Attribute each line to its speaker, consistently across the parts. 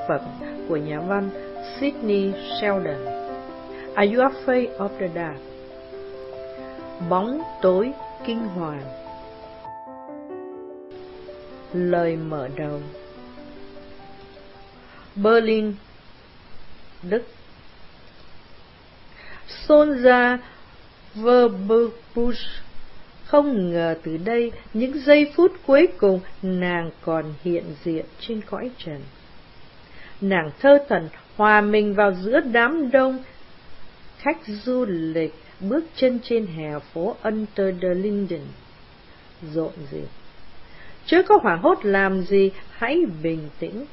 Speaker 1: phẩm của nhà văn Sidney Sheldon. Are You Afraid of the Dark? Bóng tối kinh hoàng. Lời mở đầu. Berlin, Đức. Sonja Verbuch không ngờ từ đây, những giây phút cuối cùng, nàng còn hiện diện trên cõi trần. Nàng thơ thẩn hòa mình vào giữa đám đông khách du lịch bước chân trên hè phố Unter den Linden. Rộn rịp. Chớ có hoảng hốt làm gì, hãy bình tĩnh.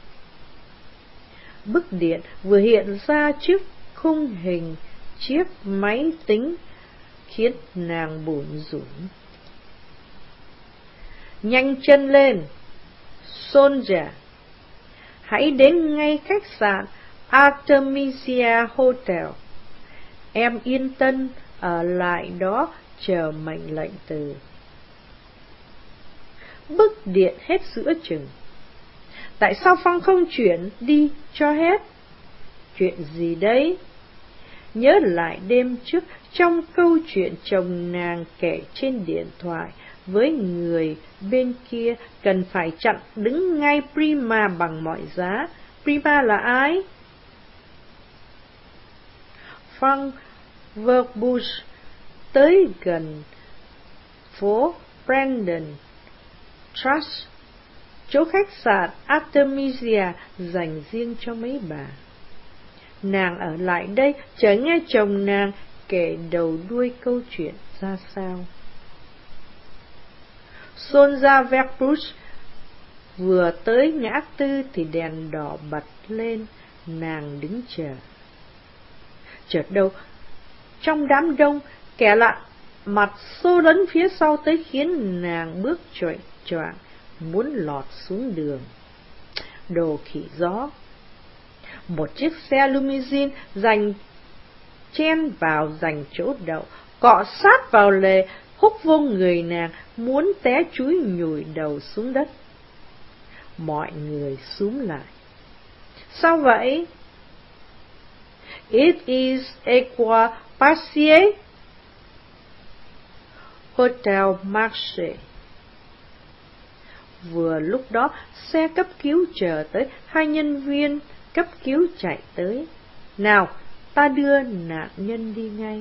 Speaker 1: Bức điện vừa hiện ra trước khung hình chiếc máy tính khiến nàng bủn rủn. Nhanh chân lên, Sonja. Hãy đến ngay khách sạn Artemisia Hotel. Em yên tâm ở lại đó chờ mệnh lệnh từ. Bức điện hết giữa chừng. Tại sao Phong không chuyển đi cho hết? Chuyện gì đấy? Nhớ lại đêm trước trong câu chuyện chồng nàng kể trên điện thoại với người bên kia cần phải chặn đứng ngay Prima bằng mọi giá. Prima là ai? Frank Verbuch tới gần phố Brandon Trust, chỗ khách sạn Artemisia dành riêng cho mấy bà. Nàng ở lại đây chờ nghe chồng nàng kể đầu đuôi câu chuyện ra sao. Sonja Verbuch vừa tới ngã tư thì đèn đỏ bật lên, nàng đứng chờ. Chợt đâu, trong đám đông, kẻ lạ mặt xô lấn phía sau tới khiến nàng bước choạng choạng, muốn lọt xuống đường. Đồ khỉ gió. Một chiếc xe limousine chen vào giành chỗ đậu, cọ sát vào lề, húc vô người nàng, muốn té chúi nhùi đầu xuống đất. Mọi người xúm lại. Sao vậy? It is Equipassier Hotel Marche. Vừa lúc đó, xe cấp cứu chờ tới, hai nhân viên cấp cứu chạy tới. Nào, ta đưa nạn nhân đi ngay.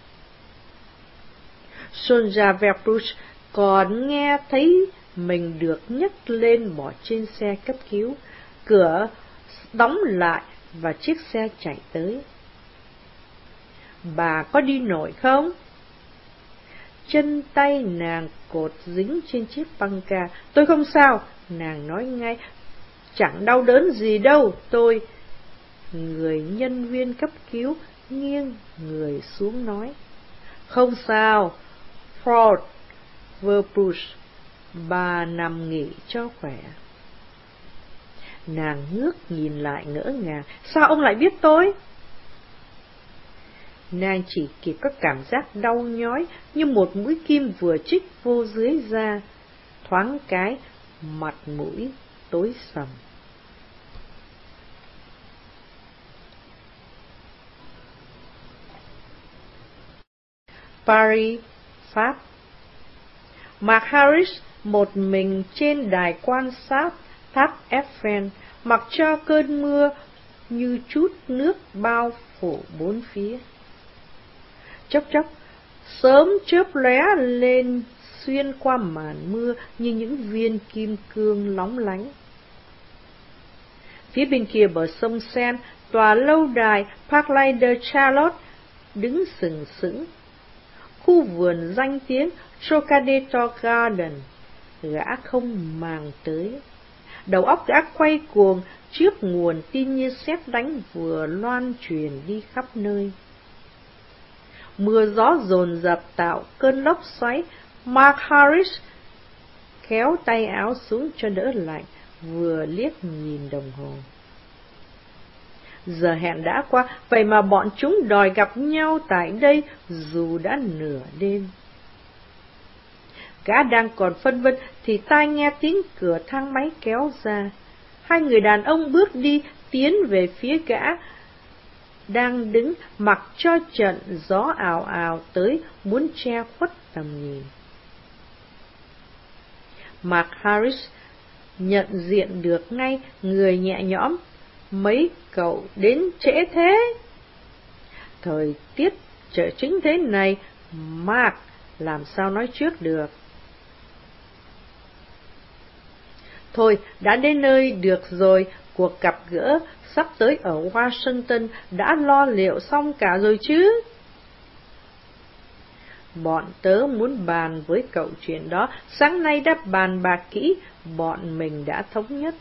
Speaker 1: Sonja Verbuch còn nghe thấy mình được nhấc lên bỏ trên xe cấp cứu. Cửa đóng lại và chiếc xe chạy tới. Bà có đi nổi không? Chân tay nàng cột dính trên chiếc băng ca. Tôi không sao, nàng nói ngay. Chẳng đau đớn gì đâu, tôi. Người nhân viên cấp cứu nghiêng người xuống nói. Không sao, Ford Verbuch, bà nằm nghỉ cho khỏe. Nàng ngước nhìn lại ngỡ ngàng. Sao ông lại biết tôi? Nàng chỉ kịp có cảm giác đau nhói như một mũi kim vừa chích vô dưới da. Thoáng cái, mặt mũi tối sầm. Paris, Pháp. Mark Harris một mình trên đài quan sát tháp Eiffel, mặc cho cơn mưa như chút nước bao phủ bốn phía. Chốc chốc, sớm chớp lóe lên xuyên qua màn mưa như những viên kim cương lóng lánh. Phía bên kia bờ sông Seine, tòa lâu đài Palais de Charlotte đứng sừng sững. Khu vườn danh tiếng Trocadero Garden, gã không màng tới. Đầu óc gã quay cuồng trước nguồn tin như sét đánh vừa loan truyền đi khắp nơi. Mưa gió dồn dập tạo cơn lốc xoáy. Mark Harris kéo tay áo xuống cho đỡ lạnh, vừa liếc nhìn đồng hồ. Giờ hẹn đã qua, vậy mà bọn chúng đòi gặp nhau tại đây dù đã nửa đêm. Gã đang còn phân vân thì tai nghe tiếng cửa thang máy kéo ra. Hai người đàn ông bước đi, tiến về phía gã đang đứng, mặc cho trận gió ào ào tới muốn che khuất tầm nhìn. Mark Harris nhận diện được ngay, người nhẹ nhõm. Mấy cậu đến trễ thế? Thời tiết trở chứng thế này, Mark làm sao nói trước được. Thôi, đã đến nơi được rồi, cuộc gặp gỡ sắp tới ở Washington đã lo liệu xong cả rồi chứ? Bọn tớ muốn bàn với cậu chuyện đó, sáng nay đã bàn bạc kỹ, bọn mình đã thống nhất.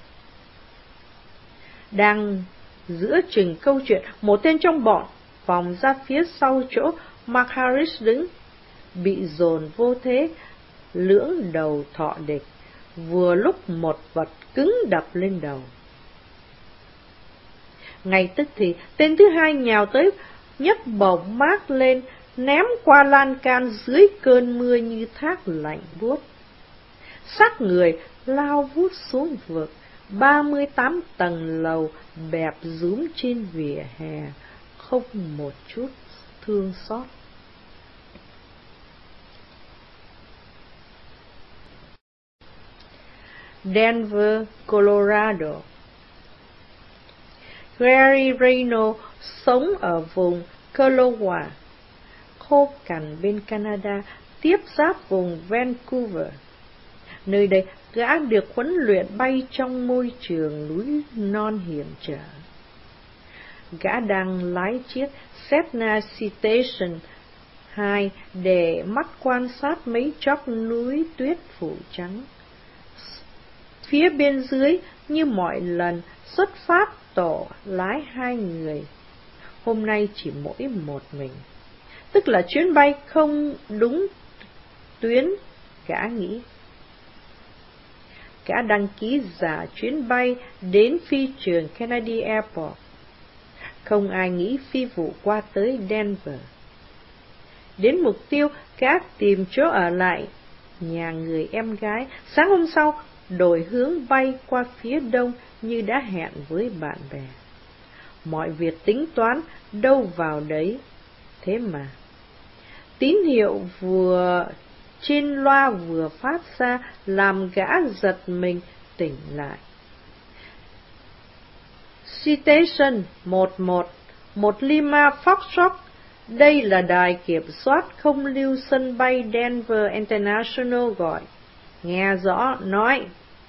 Speaker 1: Đang giữa chừng câu chuyện, một tên trong bọn vòng ra phía sau chỗ Mark Harris đứng, bị dồn vô thế, lưỡng đầu thọ địch, vừa lúc một vật cứng đập lên đầu. Ngay tức thì, tên thứ hai nhào tới, nhấc bổng Mark lên, ném qua lan can dưới cơn mưa như thác lạnh buốt. Xác người lao vút xuống vực, 38 tầng lầu bẹp rúm trên vỉa hè, không một chút thương xót. Denver, Colorado. Gary Reynolds sống ở vùng Kealoha, khô cằn bên Canada, tiếp giáp vùng Vancouver. Nơi đây, gã được huấn luyện bay trong môi trường núi non hiểm trở. Gã đang lái chiếc Cessna Citation 2 để mắt quan sát mấy chóp núi tuyết phủ trắng. Phía bên dưới, như mọi lần, xuất phát tổ lái hai người. Hôm nay chỉ mỗi một mình. Tức là chuyến bay không đúng tuyến, gã nghĩ. Gã đăng ký giả chuyến bay đến phi trường Kennedy Airport. Không ai nghĩ phi vụ qua tới Denver. Đến mục tiêu, gã tìm chỗ ở lại nhà người em gái. Sáng hôm sau, đổi hướng bay qua phía đông như đã hẹn với bạn bè. Mọi việc tính toán đâu vào đấy. Thế mà, tín hiệu vừa trên loa vừa phát ra làm gã giật mình tỉnh lại. Citation 11, một Lima Foxtrot. Đây là đài kiểm soát không lưu sân bay Denver International gọi. Nghe rõ, nói.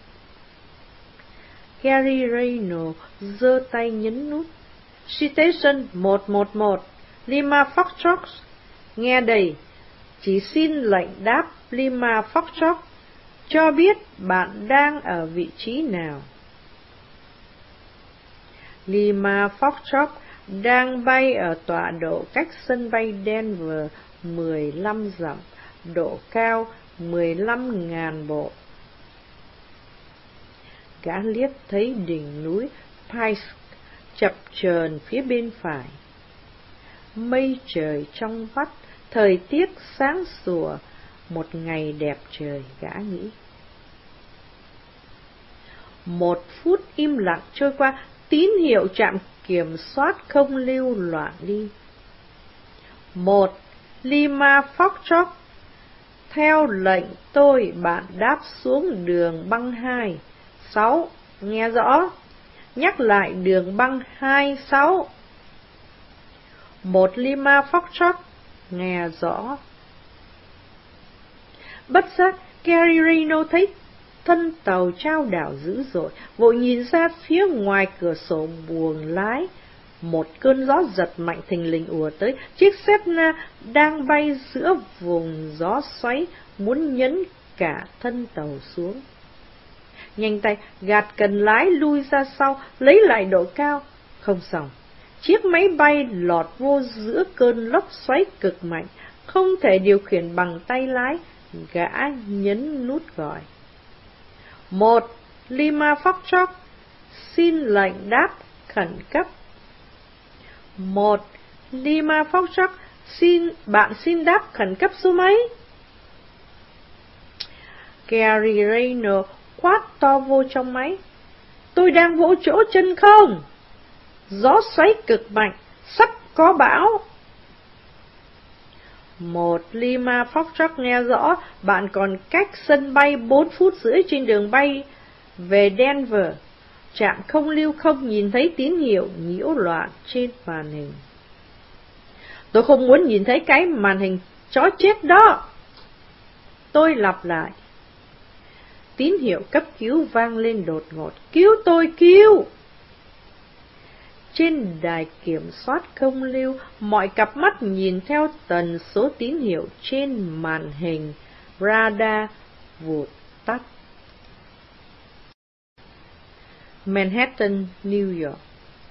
Speaker 1: Gary Reynolds giơ tay nhấn nút. Citation 111, Lima Foxtrot. Nghe đây, chỉ xin lệnh đáp Lima Foxtrot, cho biết bạn đang ở vị trí nào. Lima Foxtrot đang bay ở tọa độ cách sân bay Denver 15 dặm, độ cao 15.000 bộ. Gã liếc thấy đỉnh núi Pikes chập chờn phía bên phải. Mây trời trong vắt, thời tiết sáng sủa, một ngày đẹp trời, gã nghĩ. 1 phút im lặng trôi qua, tín hiệu trạm kiểm soát không lưu loạn đi. 1. Lima Foxtrot. Theo lệnh tôi, bạn đáp xuống đường băng 2. 6. Nghe rõ. Nhắc lại đường băng 26. 1 Lima Foxtrot. Nghe rõ. Bất giác, Gary Reynolds thấy thân tàu chao đảo dữ dội, vội nhìn ra phía ngoài cửa sổ buồng lái. Một cơn gió giật mạnh thình lình ùa tới, chiếc Cessna đang bay giữa vùng gió xoáy, muốn nhấn cả thân tàu xuống. Nhanh tay gạt cần lái lui ra sau, lấy lại độ cao. Không xong, chiếc máy bay lọt vô giữa cơn lốc xoáy cực mạnh, không thể điều khiển bằng tay lái. Gã nhấn nút gọi. 1. Lima Foxtrot. Xin lệnh đáp khẩn cấp. 1. Lima Foxtrot. Bạn xin đáp khẩn cấp số mấy? Gary Reynolds quát to vô trong máy. tôi đang vỗ chỗ chân không? Gió xoáy cực mạnh, sắp có bão. Một Lima Foxtrot nghe rõ, bạn còn cách sân bay 4 phút rưỡi trên đường bay về Denver. Trạm không lưu không nhìn thấy tín hiệu nhiễu loạn trên màn hình. Tôi không muốn nhìn thấy cái màn hình chó chết đó. Tôi lặp lại. Tín hiệu cấp cứu vang lên đột ngột. Cứu tôi, cứu! Trên đài kiểm soát không lưu, mọi cặp mắt nhìn theo tần số tín hiệu trên màn hình radar vụt tắt. Manhattan, New York.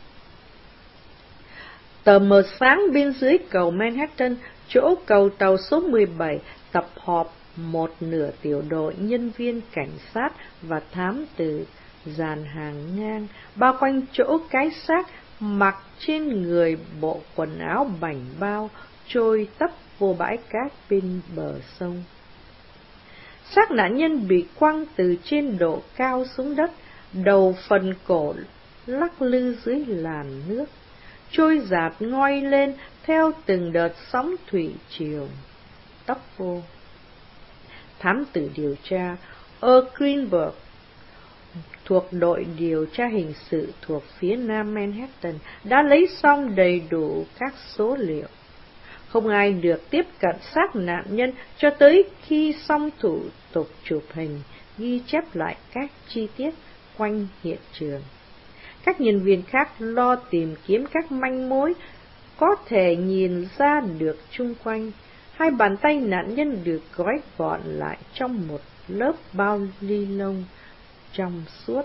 Speaker 1: Tờ mờ sáng bên dưới cầu Manhattan, chỗ cầu tàu số 17, tập họp một nửa tiểu đội nhân viên cảnh sát và thám tử dàn hàng ngang, bao quanh chỗ cái xác mặc trên người bộ quần áo bảnh bao, trôi tấp vô bãi cát bên bờ sông. Xác nạn nhân bị quăng từ trên độ cao xuống đất, đầu phần cổ lắc lư dưới làn nước, trôi dạt ngoi lên theo từng đợt sóng thủy triều, tấp vô. Thám tử điều tra Earl Greenberg thuộc đội điều tra hình sự thuộc phía nam Manhattan đã lấy xong đầy đủ các số liệu. Không ai được tiếp cận xác nạn nhân cho tới khi xong thủ tục chụp hình, ghi chép lại các chi tiết quanh hiện trường. Các nhân viên khác lo tìm kiếm các manh mối có thể nhìn ra được chung quanh. Hai bàn tay nạn nhân được gói gọn lại trong một lớp bao ni lông trong suốt.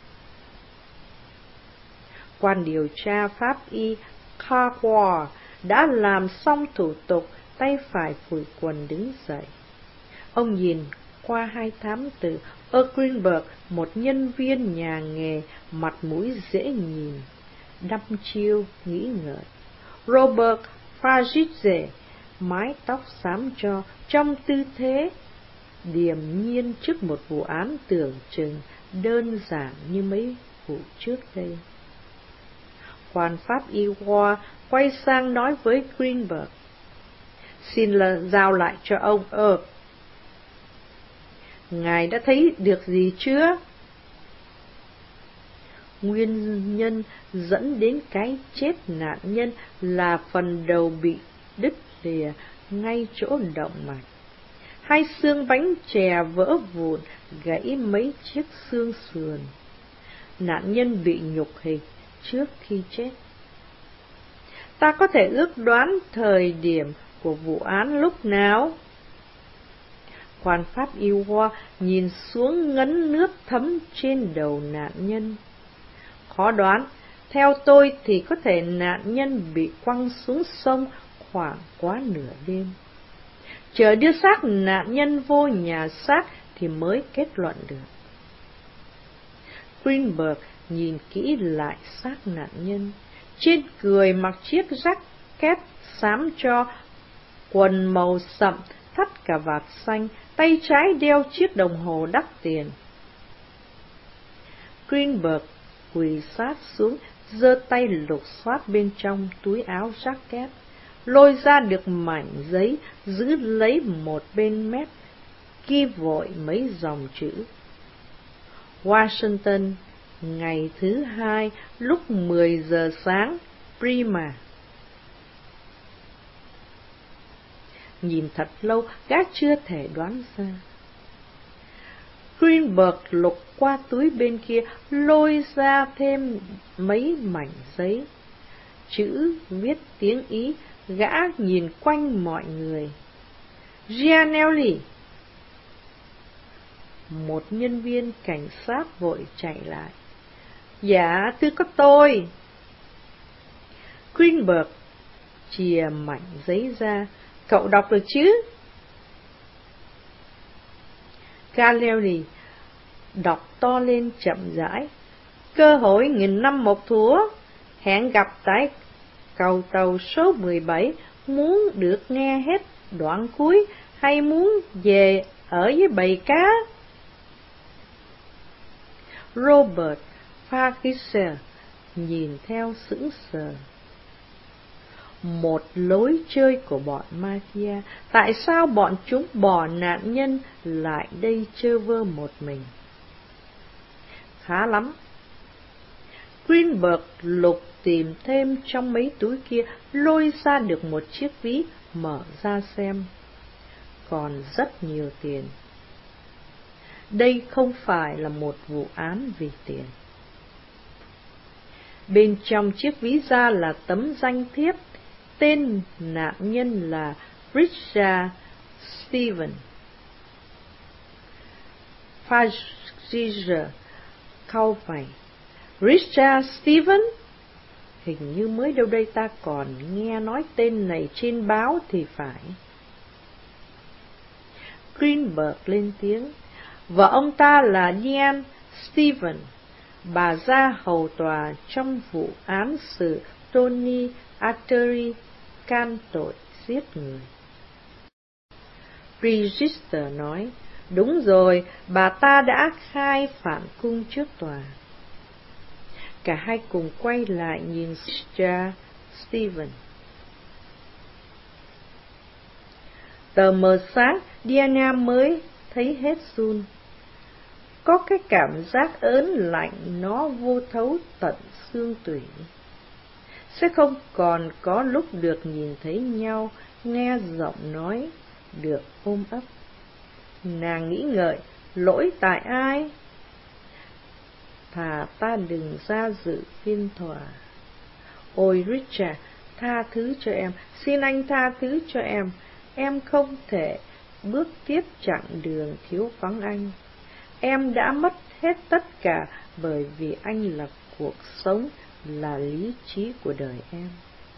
Speaker 1: Quan điều tra pháp y Carwar đã làm xong thủ tục, tay phải phủi quần đứng dậy. Ông nhìn qua hai thám tử, Earl Greenberg, một nhân viên nhà nghề, mặt mũi dễ nhìn, đăm chiêu, nghĩ ngợi. Robert Fagitze, mái tóc xám tro, trong tư thế điềm nhiên trước một vụ án tưởng chừng đơn giản như mấy vụ trước đây. Quan pháp y Ward quay sang nói với Greenberg: "Xin giao lại cho ông Earl. Ngài đã thấy được gì chưa?" Nguyên nhân dẫn đến cái chết nạn nhân là phần đầu bị đứt lìa ngay chỗ động mạch. Hai xương bánh chè vỡ vụn, gãy mấy chiếc xương sườn. Nạn nhân bị nhục hình trước khi chết. Ta có thể ước đoán thời điểm của vụ án lúc nào? Quan pháp y Ward nhìn xuống ngấn nước thấm trên đầu nạn nhân. Khó đoán, theo tôi thì có thể nạn nhân bị quăng xuống sông khoảng quá nửa đêm. Chờ đưa xác nạn nhân vô nhà xác thì mới kết luận được. Greenberg nhìn kỹ lại xác nạn nhân. Trên người mặc chiếc jacket xám tro, quần màu sậm, thắt cà vạt xanh, tay trái đeo chiếc đồng hồ đắt tiền. Greenberg quỳ sát xuống, giơ tay lục soát bên trong túi áo jacket, lôi ra được mảnh giấy, giữ lấy một bên mép, ghi vội mấy dòng chữ: Washington, ngày thứ Hai, lúc 10 giờ sáng, Prima. Nhìn thật lâu, gã chưa thể đoán ra. Greenberg lục qua túi bên kia, lôi ra thêm mấy mảnh giấy. Chữ viết tiếng Ý, gã nhìn quanh mọi người. Gianelli. Một nhân viên cảnh sát vội chạy lại. Dạ, thưa có tôi. Greenberg chìa mảnh giấy ra. Cậu đọc được chứ? Gallery đọc to lên chậm rãi. Cơ hội 1000 năm một thủa. Hẹn gặp tại cầu tàu số 17. Muốn được nghe hết đoạn cuối hay muốn về ở với bầy cá? Robert Farquhar nhìn theo sững sờ. Một lối chơi của bọn mafia, tại sao bọn chúng bỏ nạn nhân lại đây trơ vơ một mình? Khá lắm. Greenberg lục tìm thêm trong mấy túi kia, lôi ra được một chiếc ví, mở ra xem. Còn rất nhiều tiền. Đây không phải là một vụ án vì tiền. Bên trong chiếc ví da là tấm danh thiếp, tên nạn nhân là Richard Stevens. Farquhar cau mày. Richard Stevens? Hình như mới đâu đây ta còn nghe nói tên này trên báo thì phải. Greenberg lên tiếng. Vợ ông ta là Diane Stevens, bà ra hầu tòa trong vụ án xử Tony Artery can tội giết người. Register nói, đúng rồi, bà ta đã khai phản cung trước tòa. Cả hai cùng quay lại nhìn Richard Stevens. Tờ mờ sáng, Diana mới thấy hết run. Có cái cảm giác ớn lạnh nó vô thấu tận xương tủy. Sẽ không còn có lúc được nhìn thấy nhau, nghe giọng nói, được ôm ấp. Nàng nghĩ ngợi, lỗi tại ai? Thà ta đừng ra dự phiên tòa. Ôi Richard, tha thứ cho em, xin anh tha thứ cho em không thể bước tiếp chặng đường thiếu vắng anh. Em đã mất hết tất cả bởi vì anh là cuộc sống, là lý trí của đời em.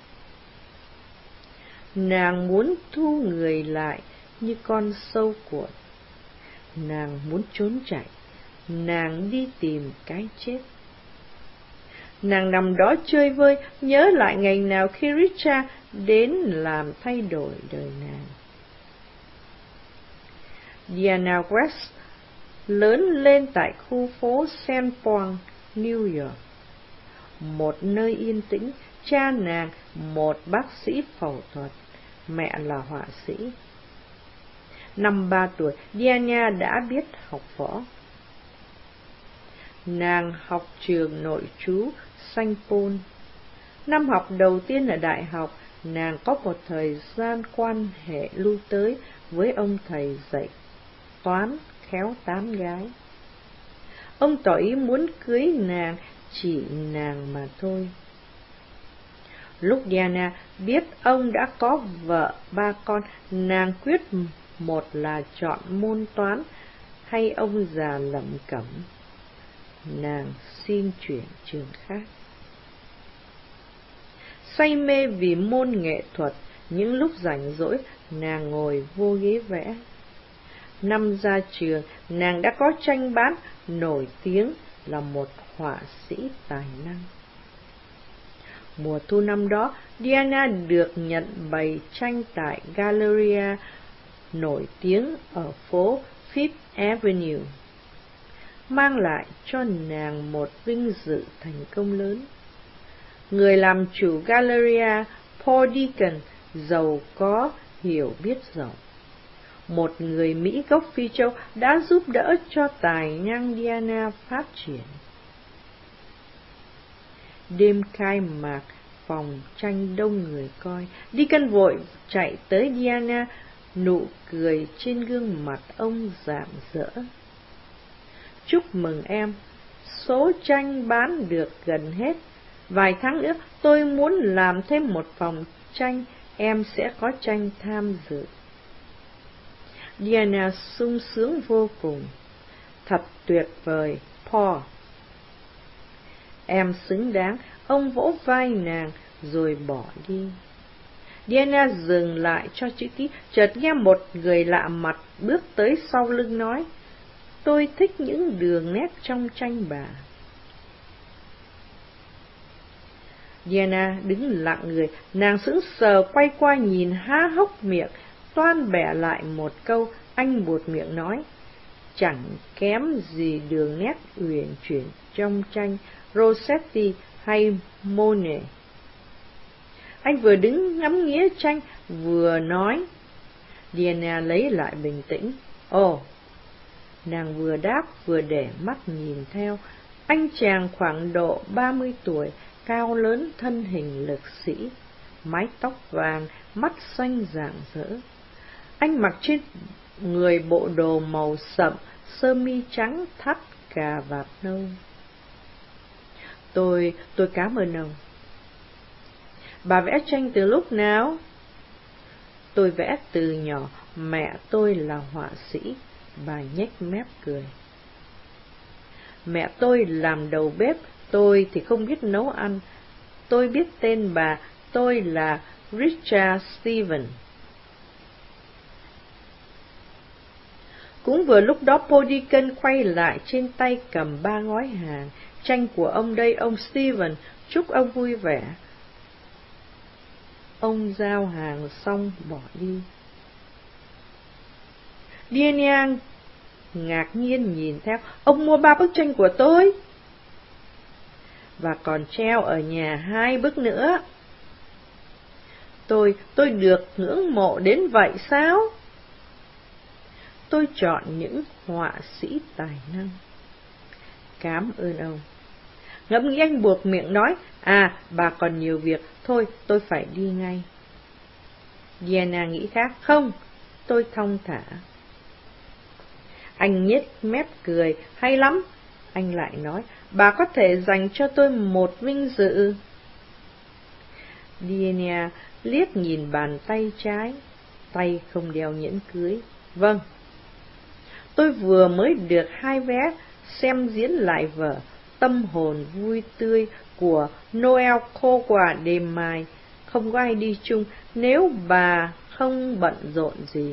Speaker 1: Nàng muốn thu người lại như con sâu cuộn. Nàng muốn trốn chạy, nàng đi tìm cái chết. Nàng nằm đó chơi vơi, nhớ lại ngày nào khi Richard đến làm thay đổi đời nàng. Diana West lớn lên tại khu phố St. Paul, New York. Một nơi yên tĩnh, cha nàng một bác sĩ phẫu thuật, mẹ là họa sĩ. Năm 3 tuổi, Diana đã biết học võ. Nàng học trường nội trú St. Paul. Năm học đầu tiên ở đại học, nàng có một thời gian quan hệ lui tới với ông thầy dạy toán khéo tán gái. Ông tỏ ý muốn cưới nàng, chỉ nàng mà thôi. Lúc Diana biết ông đã có vợ 3 con, nàng quyết một là chọn môn toán hay ông già lẩm cẩm. Nàng xin chuyển trường khác. Say mê vì môn nghệ thuật, những lúc rảnh rỗi, nàng ngồi vô ghế vẽ. Năm ra trường, nàng đã có tranh bán, nổi tiếng là một họa sĩ tài năng. Mùa thu năm đó, Diana được nhận bày tranh tại Galleria nổi tiếng ở phố Fifth Avenue, mang lại cho nàng một vinh dự thành công lớn. Người làm chủ Galleria, Paul Deacon, giàu có, hiểu biết rộng. Một người Mỹ gốc Phi Châu đã giúp đỡ cho tài năng Diana phát triển. Đêm khai mạc, phòng tranh đông người coi. Deacon vội chạy tới Diana, nụ cười trên gương mặt ông rạng rỡ. Chúc mừng em, số tranh bán được gần hết. Vài tháng nữa tôi muốn làm thêm một phòng tranh, em sẽ có tranh tham dự. Diana sung sướng vô cùng. Thật tuyệt vời, Paul. Em xứng đáng, ông vỗ vai nàng rồi bỏ đi. Diana dừng lại cho chữ ký, chợt nghe một người lạ mặt bước tới sau lưng nói, tôi thích những đường nét trong tranh bà. Diana đứng lặng người, nàng sững sờ quay qua nhìn há hốc miệng, toan bẻ lại một câu, anh buột miệng nói, chẳng kém gì đường nét uyển chuyển trong tranh, Rossetti hay Monet. Anh vừa đứng ngắm nghía tranh, vừa nói. Diana lấy lại bình tĩnh. Ồ! Nàng vừa đáp vừa để mắt nhìn theo. Anh chàng khoảng độ 30 tuổi, cao lớn, thân hình lực sĩ, mái tóc vàng, mắt xanh rạng rỡ. Anh mặc trên người bộ đồ màu sậm, sơ mi trắng thắt cà vạt nâu. Tôi cảm ơn ông. Bà vẽ tranh từ lúc nào? Tôi vẽ từ nhỏ, mẹ tôi là họa sĩ. Bà nhếch mép cười. Mẹ tôi làm đầu bếp, tôi thì không biết nấu ăn. Tôi biết tên bà, tôi là Richard Steven. Cũng vừa lúc đó Podiken quay lại, trên tay cầm 3 gói hàng. Tranh của ông đây, ông Steven, chúc ông vui vẻ. Ông giao hàng xong bỏ đi. Diana ngạc nhiên nhìn theo. Ông mua 3 bức tranh của tôi. Và còn treo ở nhà 2 bức nữa. Tôi được ngưỡng mộ đến vậy sao? Tôi chọn những họa sĩ tài năng. Cảm ơn ông. Ngẫm nghĩ anh buộc miệng nói. Bà còn nhiều việc. Thôi, tôi phải đi ngay. Diana nghĩ khác. Không, tôi thong thả. Anh nhếch mép cười. Hay lắm. Anh lại nói. Bà có thể dành cho tôi một vinh dự. Diana liếc nhìn bàn tay trái. Tay không đeo nhẫn cưới. Vâng. Tôi vừa mới được 2 vé xem diễn lại vở Tâm hồn vui tươi của Noel khô quả đêm mai. Không có ai đi chung nếu bà không bận rộn gì.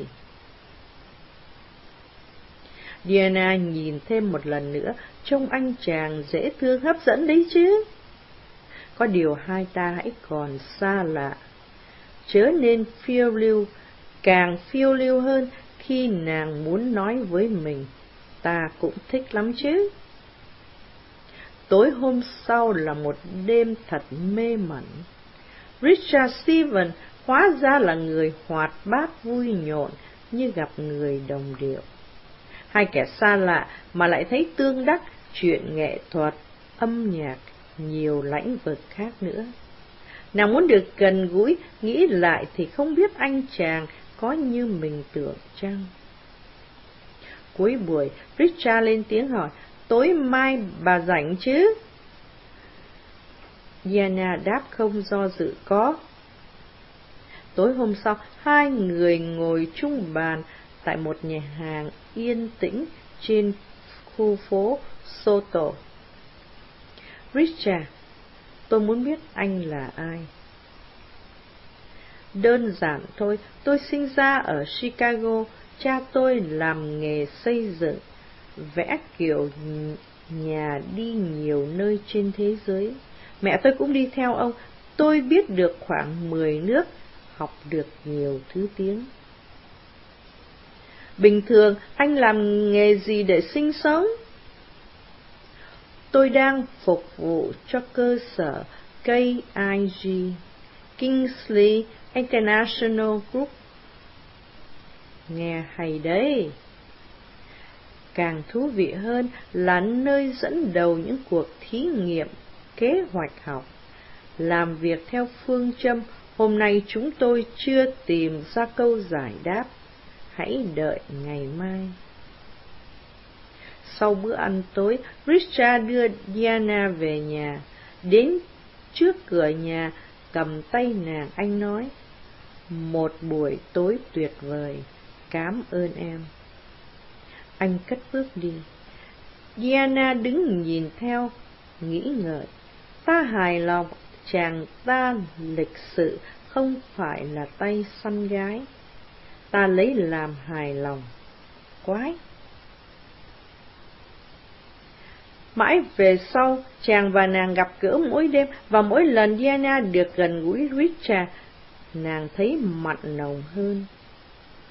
Speaker 1: Diana nhìn thêm một lần nữa, trông anh chàng dễ thương hấp dẫn đấy chứ. Có điều hai ta hãy còn xa lạ. Chớ nên phiêu lưu, càng phiêu lưu hơn khi nàng muốn nói với mình. Ta cũng thích lắm chứ. Tối hôm sau là một đêm thật mê mẩn. Richard Steven hóa ra là người hoạt bát vui nhộn như gặp người đồng điệu. Hai kẻ xa lạ mà lại thấy tương đắc chuyện nghệ thuật, âm nhạc, nhiều lĩnh vực khác nữa. Nàng muốn được gần gũi, nghĩ lại thì không biết anh chàng có như mình tưởng chăng. Cuối buổi, Richard lên tiếng hỏi, tối mai bà rảnh chứ? Diana đáp không do dự có. Tối hôm sau, hai người ngồi chung bàn tại một nhà hàng yên tĩnh trên khu phố Soto. Richard, tôi muốn biết anh là ai. Đơn giản thôi, tôi sinh ra ở Chicago, cha tôi làm nghề xây dựng, vẽ kiểu nhà đi nhiều nơi trên thế giới. Mẹ tôi cũng đi theo ông, tôi biết được khoảng 10 nước, học được nhiều thứ tiếng. Bình thường, anh làm nghề gì để sinh sống? Tôi đang phục vụ cho cơ sở KIG, Kingsley International Group. Nghe hay đấy. Càng thú vị hơn là nơi dẫn đầu những cuộc thí nghiệm, kế hoạch học. Làm việc theo phương châm, hôm nay chúng tôi chưa tìm ra câu giải đáp. Hãy đợi ngày mai. Sau bữa ăn tối, Richard đưa Diana về nhà. Đến trước cửa nhà, cầm tay nàng, anh nói, một buổi tối tuyệt vời, cảm ơn em. Anh cất bước đi. Diana đứng nhìn theo, nghĩ ngợi. Ta hài lòng, chàng ta lịch sự, không phải là tay săn gái. Ta lấy làm hài lòng. Quái! Mãi về sau, chàng và nàng gặp gỡ mỗi đêm, và mỗi lần Diana được gần gũi Richard, nàng thấy mặn nồng hơn.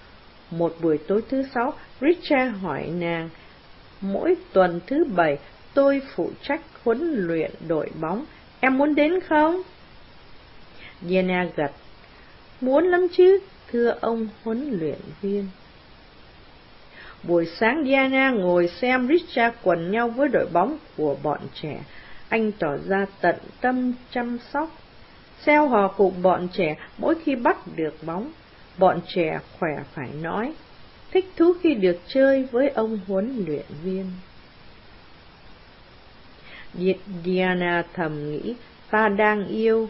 Speaker 1: Một buổi tối thứ 6, Richard hỏi nàng, mỗi tuần thứ 7 tôi phụ trách huấn luyện đội bóng. Em muốn đến không? Diana gật. Muốn lắm chứ, thưa ông huấn luyện viên. Buổi sáng Diana ngồi xem Richard quần nhau với đội bóng của bọn trẻ. Anh tỏ ra tận tâm chăm sóc. Xeo hò cùng bọn trẻ mỗi khi bắt được bóng. Bọn trẻ khỏe phải nói, thích thú khi được chơi với ông huấn luyện viên. Diana thầm nghĩ, ta đang yêu.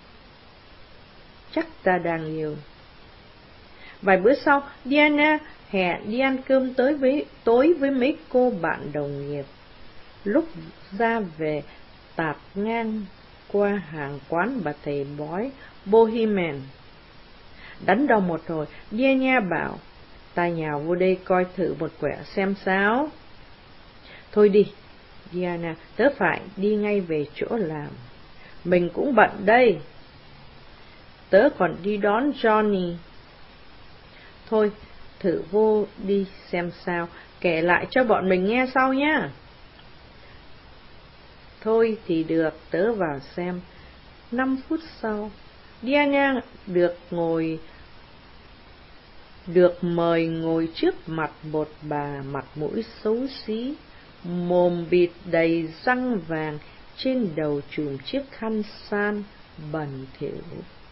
Speaker 1: Chắc ta đang yêu. Vài bữa sau, Diana hẹn đi ăn cơm tối với mấy cô bạn đồng nghiệp. Lúc ra về, tạt ngang qua hàng quán bà thầy bói Bohemian. Đắn đo một hồi, Diana bảo, ta nhào vô đây coi thử một quẻ xem sao. Thôi đi, Diana, tớ phải đi ngay về chỗ làm. Mình cũng bận đây. Tớ còn đi đón Johnny. Thôi, thử vô đi xem sao, kể lại cho bọn mình nghe sau nhá. Thôi thì được, tớ vào xem. 5 phút sau, Diana được mời ngồi trước mặt một bà mặt mũi xấu xí, mồm bịt đầy răng vàng, trên đầu trùm chiếc khăn san bẩn thỉu.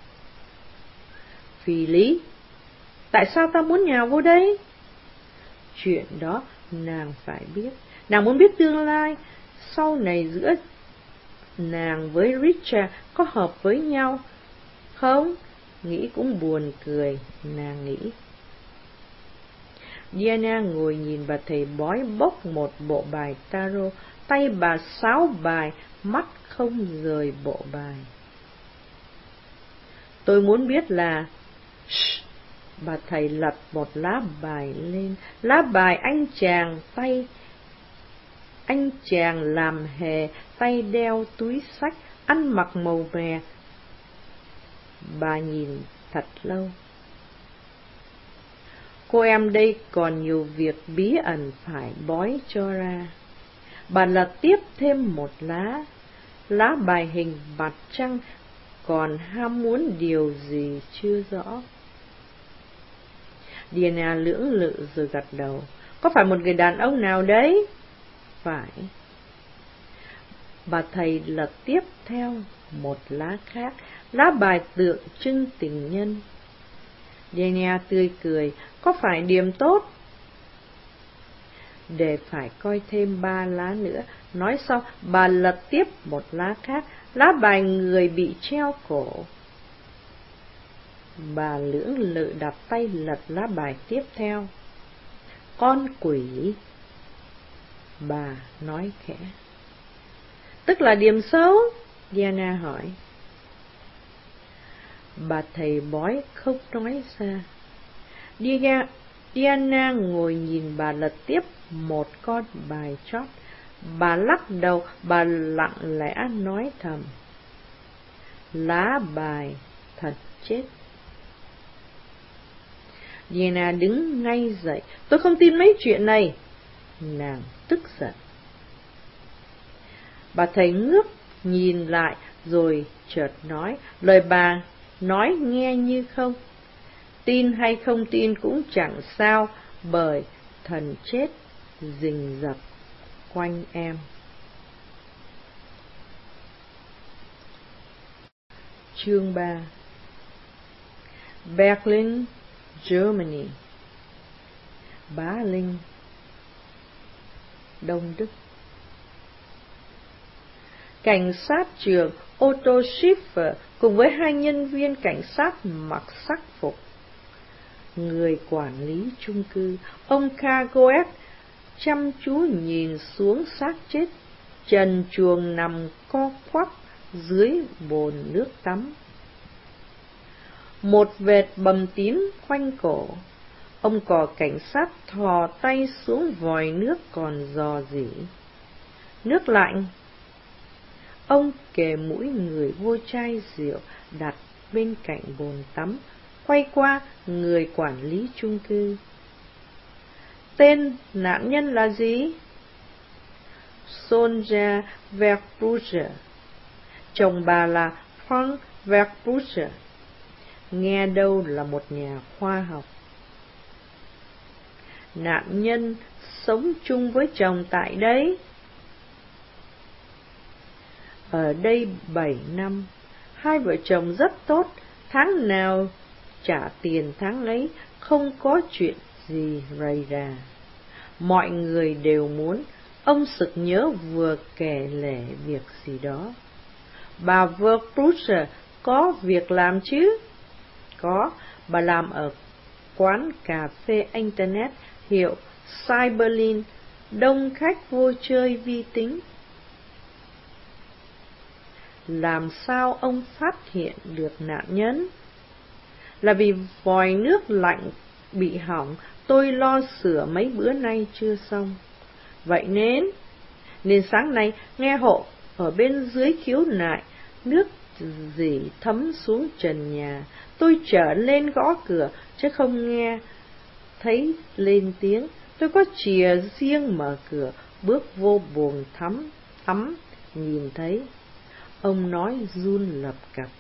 Speaker 1: Phi lý, tại sao ta muốn nhào vô đây? Chuyện đó nàng phải biết. Nàng muốn biết tương lai sau này giữa nàng với Richard có hợp với nhau không? Nghĩ cũng buồn cười, nàng nghĩ. Diana ngồi nhìn bà thầy bói bốc một bộ bài tarot, tay bà sáo bài, mắt không rời bộ bài. Tôi muốn biết là... Bà thầy lật một lá bài lên, lá bài anh chàng làm hề, tay đeo túi xách, ăn mặc màu mè. Bà nhìn thật lâu. Cô em đây còn nhiều việc bí ẩn phải bói cho ra. Bà lật tiếp thêm một lá bài hình mặt trăng, còn ham muốn điều gì chưa rõ. Diana lưỡng lự rồi gật đầu. Có phải một người đàn ông nào đấy? Phải. Bà thầy lật tiếp theo một lá khác, lá bài tượng trưng tình nhân. Diana tươi cười. Có phải điểm tốt? Để phải coi thêm 3 lá nữa. Nói xong, bà lật tiếp một lá khác, lá bài người bị treo cổ. Bà lưỡng lự đặt tay lật lá bài tiếp theo. Con quỷ. Bà nói khẽ. Tức là điểm xấu? Diana hỏi. Bà thầy bói không nói ra. Diana ngồi nhìn bà lật tiếp một con bài chót. Bà lắc đầu, bà lặng lẽ nói thầm. Lá bài thật chết. Diana đứng ngay dậy. Tôi không tin mấy chuyện này. Nàng tức giận. Bà thầy ngước nhìn lại rồi chợt nói. Lời bà nói nghe như không. Tin hay không tin cũng chẳng sao, bởi thần chết rình rập quanh em. Chương 3. Berlin, Germany. Bá Linh, Đông Đức. Cảnh sát trưởng Otto Schiffer cùng với 2 nhân viên cảnh sát mặc sắc phục. Người quản lý chung cư, ông Kagoet, chăm chú nhìn xuống xác chết trần truồng nằm co quắp dưới bồn nước tắm. Một vệt bầm tím quanh cổ. Ông cò cảnh sát thò tay xuống vòi nước còn rò rỉ. Nước lạnh. Ông kề mũi người vô chai rượu đặt bên cạnh bồn tắm, quay qua người quản lý chung cư. Tên nạn nhân là gì? Sonja Verbrugge. Chồng bà là Frank Verbrugge, nghe đâu là một nhà khoa học. Nạn nhân sống chung với chồng tại đấy. Ở đây 7 năm, hai vợ chồng rất tốt, tháng nào trả tiền tháng ấy, không có chuyện gì rầy rà. Mọi người đều muốn. Ông sực nhớ vừa kể lể việc gì đó. Bà Verbrugge có việc làm chứ? Có, bà làm ở quán cà phê Internet hiệu Cyberlin, đông khách vô chơi vi tính. Làm sao ông phát hiện được nạn nhân? Là vì vòi nước lạnh bị hỏng, tôi lo sửa mấy bữa nay chưa xong. Vậy nên sáng nay nghe hộ ở bên dưới khiếu nại, nước rỉ thấm xuống trần nhà. Tôi trở lên gõ cửa, chứ không nghe thấy lên tiếng. Tôi có chìa riêng mở cửa, bước vô buồng tắm, nhìn thấy. Ông nói run lập cập.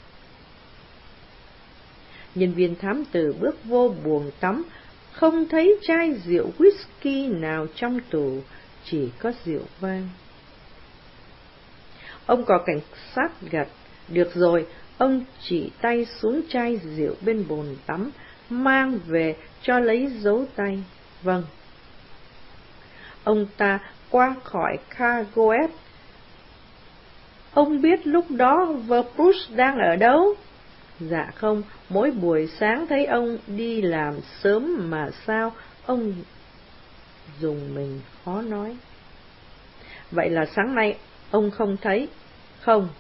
Speaker 1: Nhân viên thám tử bước vô buồng tắm, không thấy chai rượu whisky nào trong tủ, chỉ có rượu vang. Ông có cảnh sát gật. Được rồi, ông chỉ tay xuống chai rượu bên bồn tắm, mang về cho lấy dấu tay. Vâng. Ông ta qua khỏi Cargoet. Ông biết lúc đó Verbrugge đang ở đâu? Dạ không, mỗi buổi sáng thấy ông đi làm sớm mà sao? Ông dùng mình khó nói. Vậy là sáng nay ông không thấy? Không.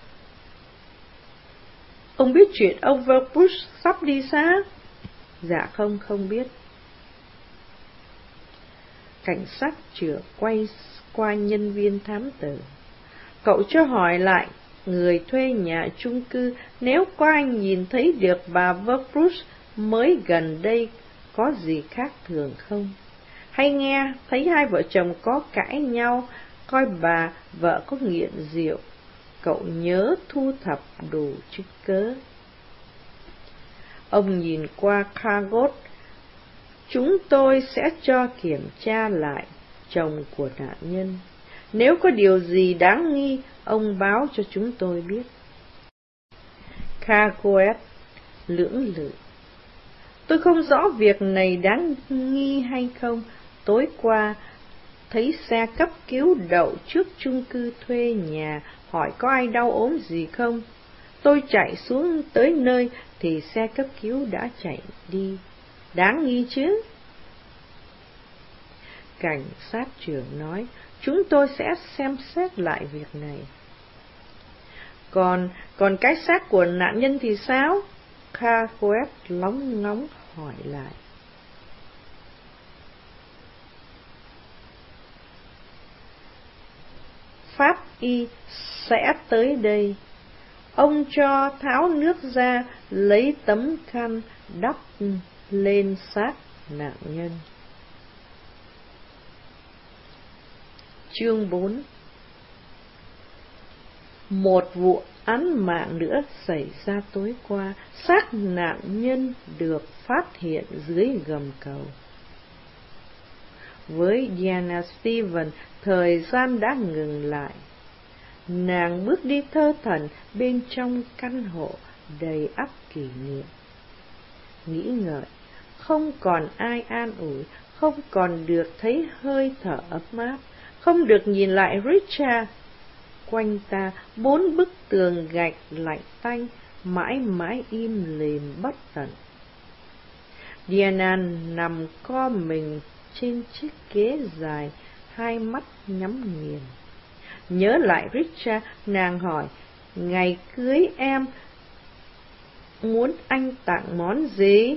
Speaker 1: Ông biết chuyện ông Verbrugge sắp đi xa? Dạ không biết. Cảnh sát trưởng quay qua nhân viên thám tử. Cậu cho hỏi lại người thuê nhà chung cư nếu có ai nhìn thấy được bà Verbrugge mới gần đây có gì khác thường không? Hay nghe thấy hai vợ chồng có cãi nhau, coi bà vợ có nghiện rượu. Cậu nhớ thu thập đủ chứng cớ. Ông nhìn qua Cargot. Chúng tôi sẽ cho kiểm tra lại chồng của nạn nhân. Nếu có điều gì đáng nghi, ông báo cho chúng tôi biết. Cargoet lưỡng lự. Tôi không rõ việc này đáng nghi hay không. Tối qua, thấy xe cấp cứu đậu trước chung cư thuê nhà, hỏi có ai đau ốm gì không. Tôi chạy xuống tới nơi thì xe cấp cứu đã chạy đi. Đáng nghi chứ? Cảnh sát trưởng nói, chúng tôi sẽ xem xét lại việc này. Còn cái xác của nạn nhân thì sao? Cargoet lóng ngóng hỏi lại. Pháp y sẽ tới đây. Ông cho tháo nước ra, lấy tấm khăn đắp lên xác nạn nhân. Chương 4. Một vụ án mạng nữa xảy ra tối qua, xác nạn nhân được phát hiện dưới gầm cầu. Với Diana Stevens, thời gian đã ngừng lại. Nàng bước đi thơ thẩn bên trong căn hộ đầy ắp kỷ niệm. Nghĩ ngợi, không còn ai an ủi, không còn được thấy hơi thở ấm áp, không được nhìn lại Richard. Quanh ta 4 bức tường gạch lạnh tanh, mãi mãi im lìm bất tận. Diana nằm co mình trên chiếc ghế dài, hai mắt nhắm nghiền. Nhớ lại Richard, nàng hỏi, ngày cưới em muốn anh tặng món gì?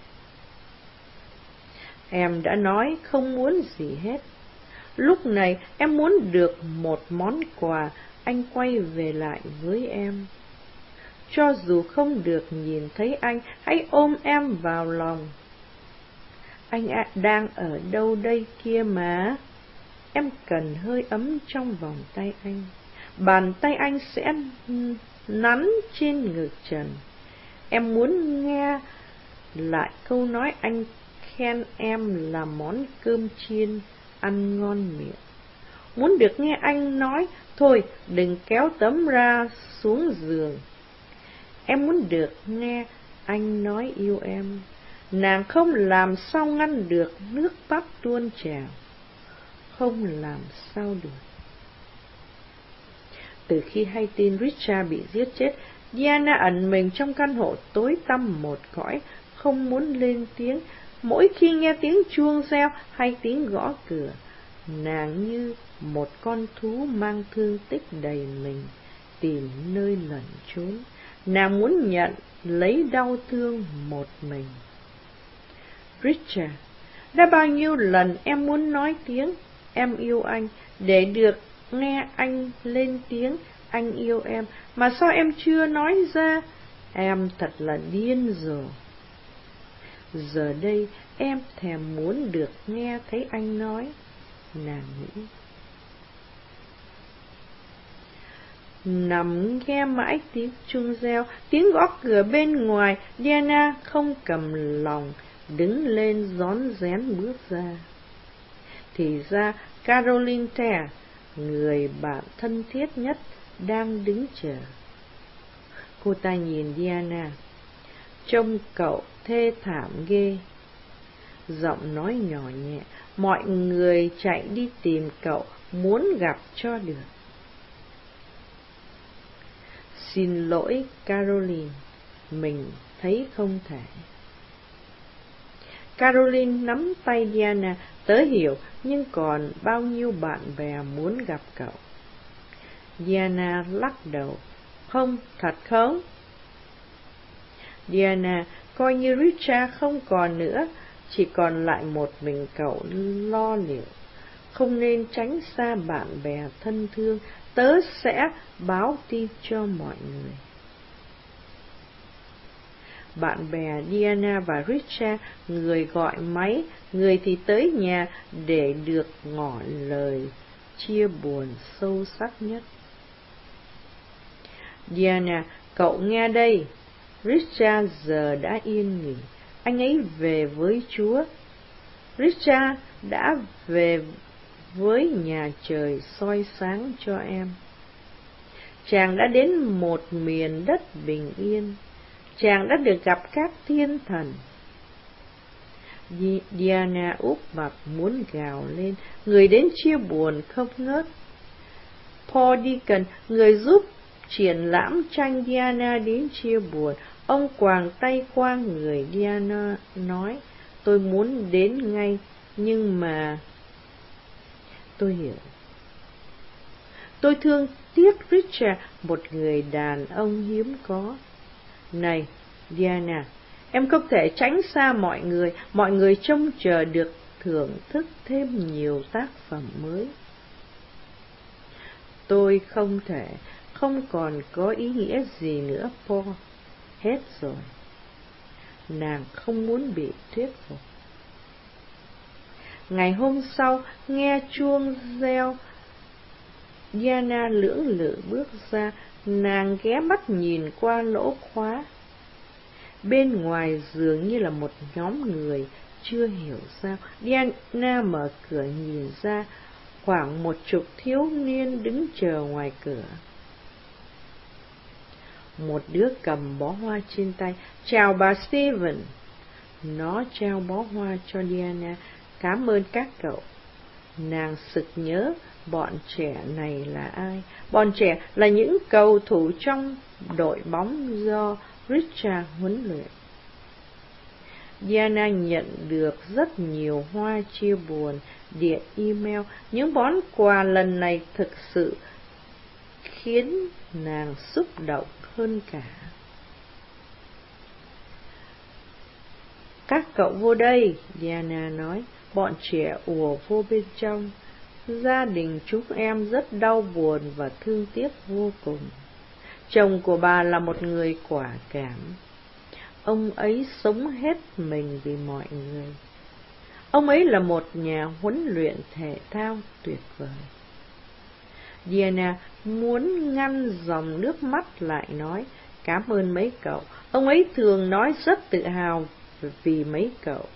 Speaker 1: Em đã nói không muốn gì hết. Lúc này em muốn được một món quà, anh quay về lại với em. Cho dù không được nhìn thấy anh, hãy ôm em vào lòng. Anh đang ở đâu đây kia mà? em cần hơi ấm trong vòng tay anh. Bàn tay anh sẽ nắn trên ngực trần. Em muốn nghe lại câu nói anh khen em là món cơm chiên ăn ngon miệng. Muốn được nghe anh nói, thôi đừng kéo tấm ra xuống giường. Em muốn được nghe anh nói yêu em. Nàng không làm sao ngăn được nước mắt tuôn trào. Không làm sao được. Từ khi hay tin Richard bị giết chết, Diana ẩn mình trong căn hộ tối tăm một cõi, không muốn lên tiếng. Mỗi khi nghe tiếng chuông reo hay tiếng gõ cửa, nàng như một con thú mang thương tích đầy mình, tìm nơi lẩn trốn. Nàng muốn nhận lấy đau thương một mình. Richard, đã bao nhiêu lần em muốn nói tiếng em yêu anh, để được nghe anh lên tiếng anh yêu em, mà sao em chưa nói ra? Em thật là điên rồi. Giờ đây em thèm muốn được nghe thấy anh nói, nàng nghĩ. Nằm nghe mãi tiếng chuông reo, tiếng gõ cửa bên ngoài, Diana không cầm lòng, đứng lên rón rén bước ra. Thì ra Caroline Thayer, người bạn thân thiết nhất, đang đứng chờ. Cô ta nhìn Diana. Trông cậu thê thảm ghê. Giọng nói nhỏ nhẹ, mọi người chạy đi tìm cậu, muốn gặp cho được. Xin lỗi Caroline, mình thấy không thể. Caroline nắm tay Diana, tớ hiểu, nhưng còn bao nhiêu bạn bè muốn gặp cậu. Diana lắc đầu. Không, thật không? Diana, coi như Richard không còn nữa, chỉ còn lại một mình cậu lo liệu. Không nên tránh xa bạn bè thân thương, tớ sẽ báo tin cho mọi người. Bạn bè Diana và Richard, người gọi máy, người thì tới nhà để được ngỏ lời chia buồn sâu sắc nhất. Diana, cậu nghe đây, Richard giờ đã yên nghỉ, anh ấy về với Chúa. Richard đã về với nhà trời soi sáng cho em. Chàng đã đến một miền đất bình yên. Chàng đã được gặp các thiên thần. Diana úp mặt muốn gào lên, người đến chia buồn không ngớt. Paul Deacon, người giúp triển lãm tranh Diana đến chia buồn, ông quàng tay qua người Diana nói, tôi muốn đến ngay, nhưng mà... Tôi hiểu. Tôi thương tiếc Richard, một người đàn ông hiếm có. Này, Diana, em không thể tránh xa mọi người trông chờ được thưởng thức thêm nhiều tác phẩm mới. Tôi không thể, không còn có ý nghĩa gì nữa, Paul. Hết rồi. Nàng không muốn bị thuyết phục. Ngày hôm sau, nghe chuông reo, Diana lưỡng lự bước ra, nàng ghé mắt nhìn qua lỗ khóa. Bên ngoài dường như là một nhóm người, chưa hiểu sao. Diana mở cửa nhìn ra, khoảng 10 thiếu niên đứng chờ ngoài cửa. Một đứa cầm bó hoa trên tay. Chào bà Steven. Nó trao bó hoa cho Diana. Cảm ơn các cậu. Nàng sực nhớ bọn trẻ này là ai. Bọn trẻ là những cầu thủ trong đội bóng do Richard huấn luyện. Diana nhận được rất nhiều hoa chia buồn, điện email. Những món quà lần này thực sự khiến nàng xúc động hơn cả. Các cậu vô đây, Diana nói. Bọn trẻ ùa vô bên trong. Gia đình chúng em rất đau buồn và thương tiếc vô cùng. Chồng của bà là một người quả cảm. Ông ấy sống hết mình vì mọi người. Ông ấy là một nhà huấn luyện thể thao tuyệt vời. Diana muốn ngăn dòng nước mắt lại nói, cảm ơn mấy cậu. Ông ấy thường nói rất tự hào vì mấy cậu.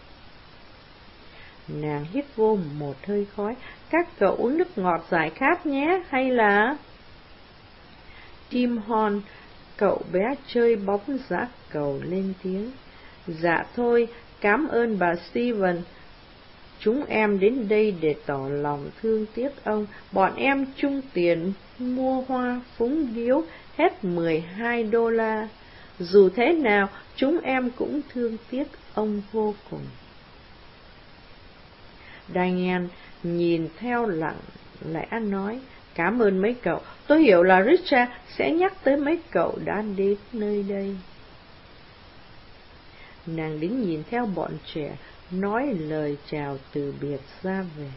Speaker 1: Nàng hít vô một hơi khói. Các cậu uống nước ngọt giải khát nhé, hay là... Tim Horn, cậu bé chơi bóng rác cầu lên tiếng. Dạ thôi, cảm ơn bà Steven. Chúng em đến đây để tỏ lòng thương tiếc ông. Bọn em chung tiền mua hoa phúng điếu hết $12. Dù thế nào, chúng em cũng thương tiếc ông vô cùng. Diane nhìn theo lặng lẽ nói, cảm ơn mấy cậu. Tôi hiểu là Richard sẽ nhắc tới mấy cậu đã đến nơi đây. Nàng đứng nhìn theo bọn trẻ nói lời chào từ biệt ra về.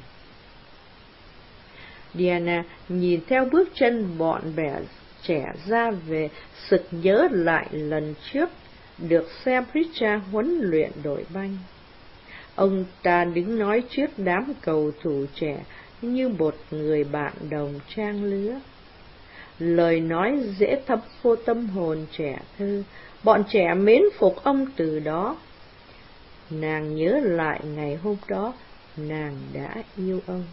Speaker 1: Diana nhìn theo bước chân bọn bè trẻ ra về, sực nhớ lại lần trước được xem Richard huấn luyện đội banh. Ông ta đứng nói trước đám cầu thủ trẻ như một người bạn đồng trang lứa. Lời nói dễ thấm vô tâm hồn trẻ thơ, bọn trẻ mến phục ông từ đó. Nàng nhớ lại ngày hôm đó, nàng đã yêu ông.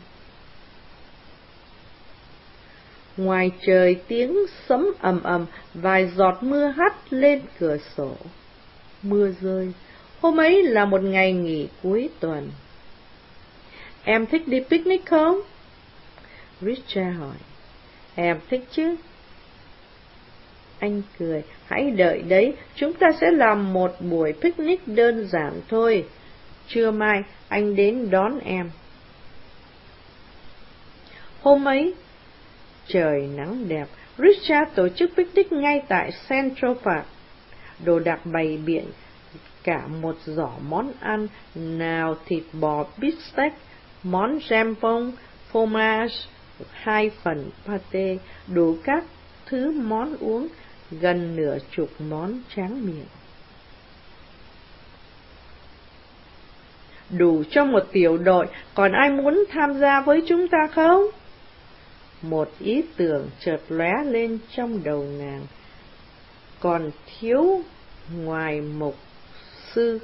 Speaker 1: Ngoài trời tiếng sấm ầm ầm, vài giọt mưa hắt lên cửa sổ. Mưa rơi. Hôm ấy là một ngày nghỉ cuối tuần. Em thích đi picnic không? Richard hỏi. Em thích chứ. Anh cười. Hãy đợi đấy, chúng ta sẽ làm một buổi picnic đơn giản thôi. Trưa mai anh đến đón em. Hôm ấy, trời nắng đẹp, Richard tổ chức picnic ngay tại Central Park. Đồ đạc bày biện cả một giỏ món ăn, nào thịt bò beefsteak, món jambon, fromage, 2 phần pate, đủ các thứ món uống, gần nửa chục món tráng miệng. Đủ cho một tiểu đội, còn ai muốn tham gia với chúng ta không? Một ý tưởng chợt lóe lên trong đầu nàng. Còn thiếu ngoài mục sư.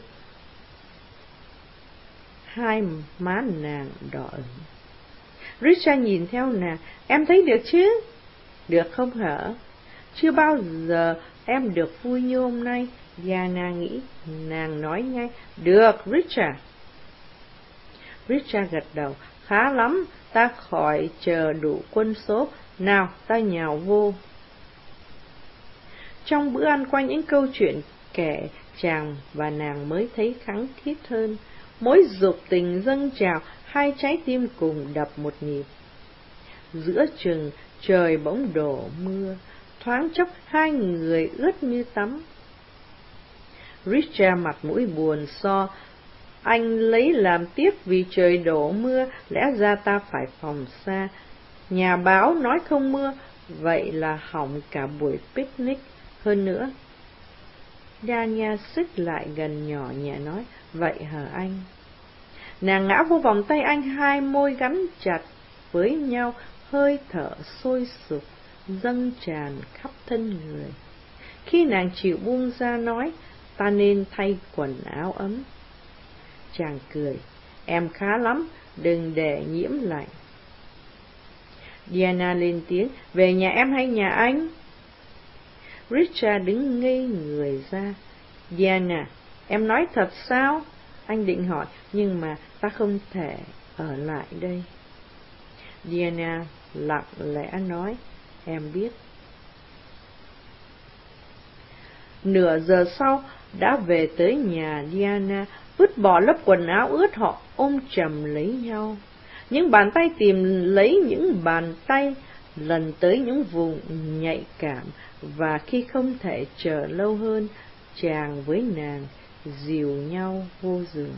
Speaker 1: Hai má nàng đỏ ửng. Richard nhìn theo nàng. Em thấy được chứ? Được không hả? Chưa bao giờ em được vui như hôm nay. Diana nghĩ. Nàng nói ngay. Được, Richard. Richard gật đầu. Khá lắm, ta khỏi chờ đủ quân số. Nào, ta nhào vô. Trong bữa ăn qua những câu chuyện kể, chàng và nàng mới thấy khăng khít hơn. Mối dục tình dâng trào, hai trái tim cùng đập một nhịp. Giữa chừng, trời bỗng đổ mưa, thoáng chốc hai người ướt như tắm. Richard mặt mũi buồn so. Anh lấy làm tiếc vì trời đổ mưa, lẽ ra ta phải phòng xa. Nhà báo nói không mưa, vậy là hỏng cả buổi picnic. Hơn nữa, Dania xích lại gần nhỏ nhẹ nói, vậy hả anh? Nàng ngã vô vòng tay anh, hai môi gắn chặt với nhau, hơi thở sôi sục, dâng tràn khắp thân người. Khi nàng chịu buông ra nói, ta nên thay quần áo ấm. Chàng cười, em khá lắm, đừng để nhiễm lạnh. Diana lên tiếng, về nhà em hay nhà anh? Richard đứng ngây người ra. Diana, em nói thật sao? Anh định hỏi, nhưng mà ta không thể ở lại đây. Diana lặng lẽ nói, em biết. Nửa giờ sau, đã về tới nhà Diana, vứt bỏ lớp quần áo ướt, họ ôm chầm lấy nhau. Những bàn tay tìm lấy những bàn tay, lần tới những vùng nhạy cảm, và khi không thể chờ lâu hơn, chàng với nàng dìu nhau vô giường.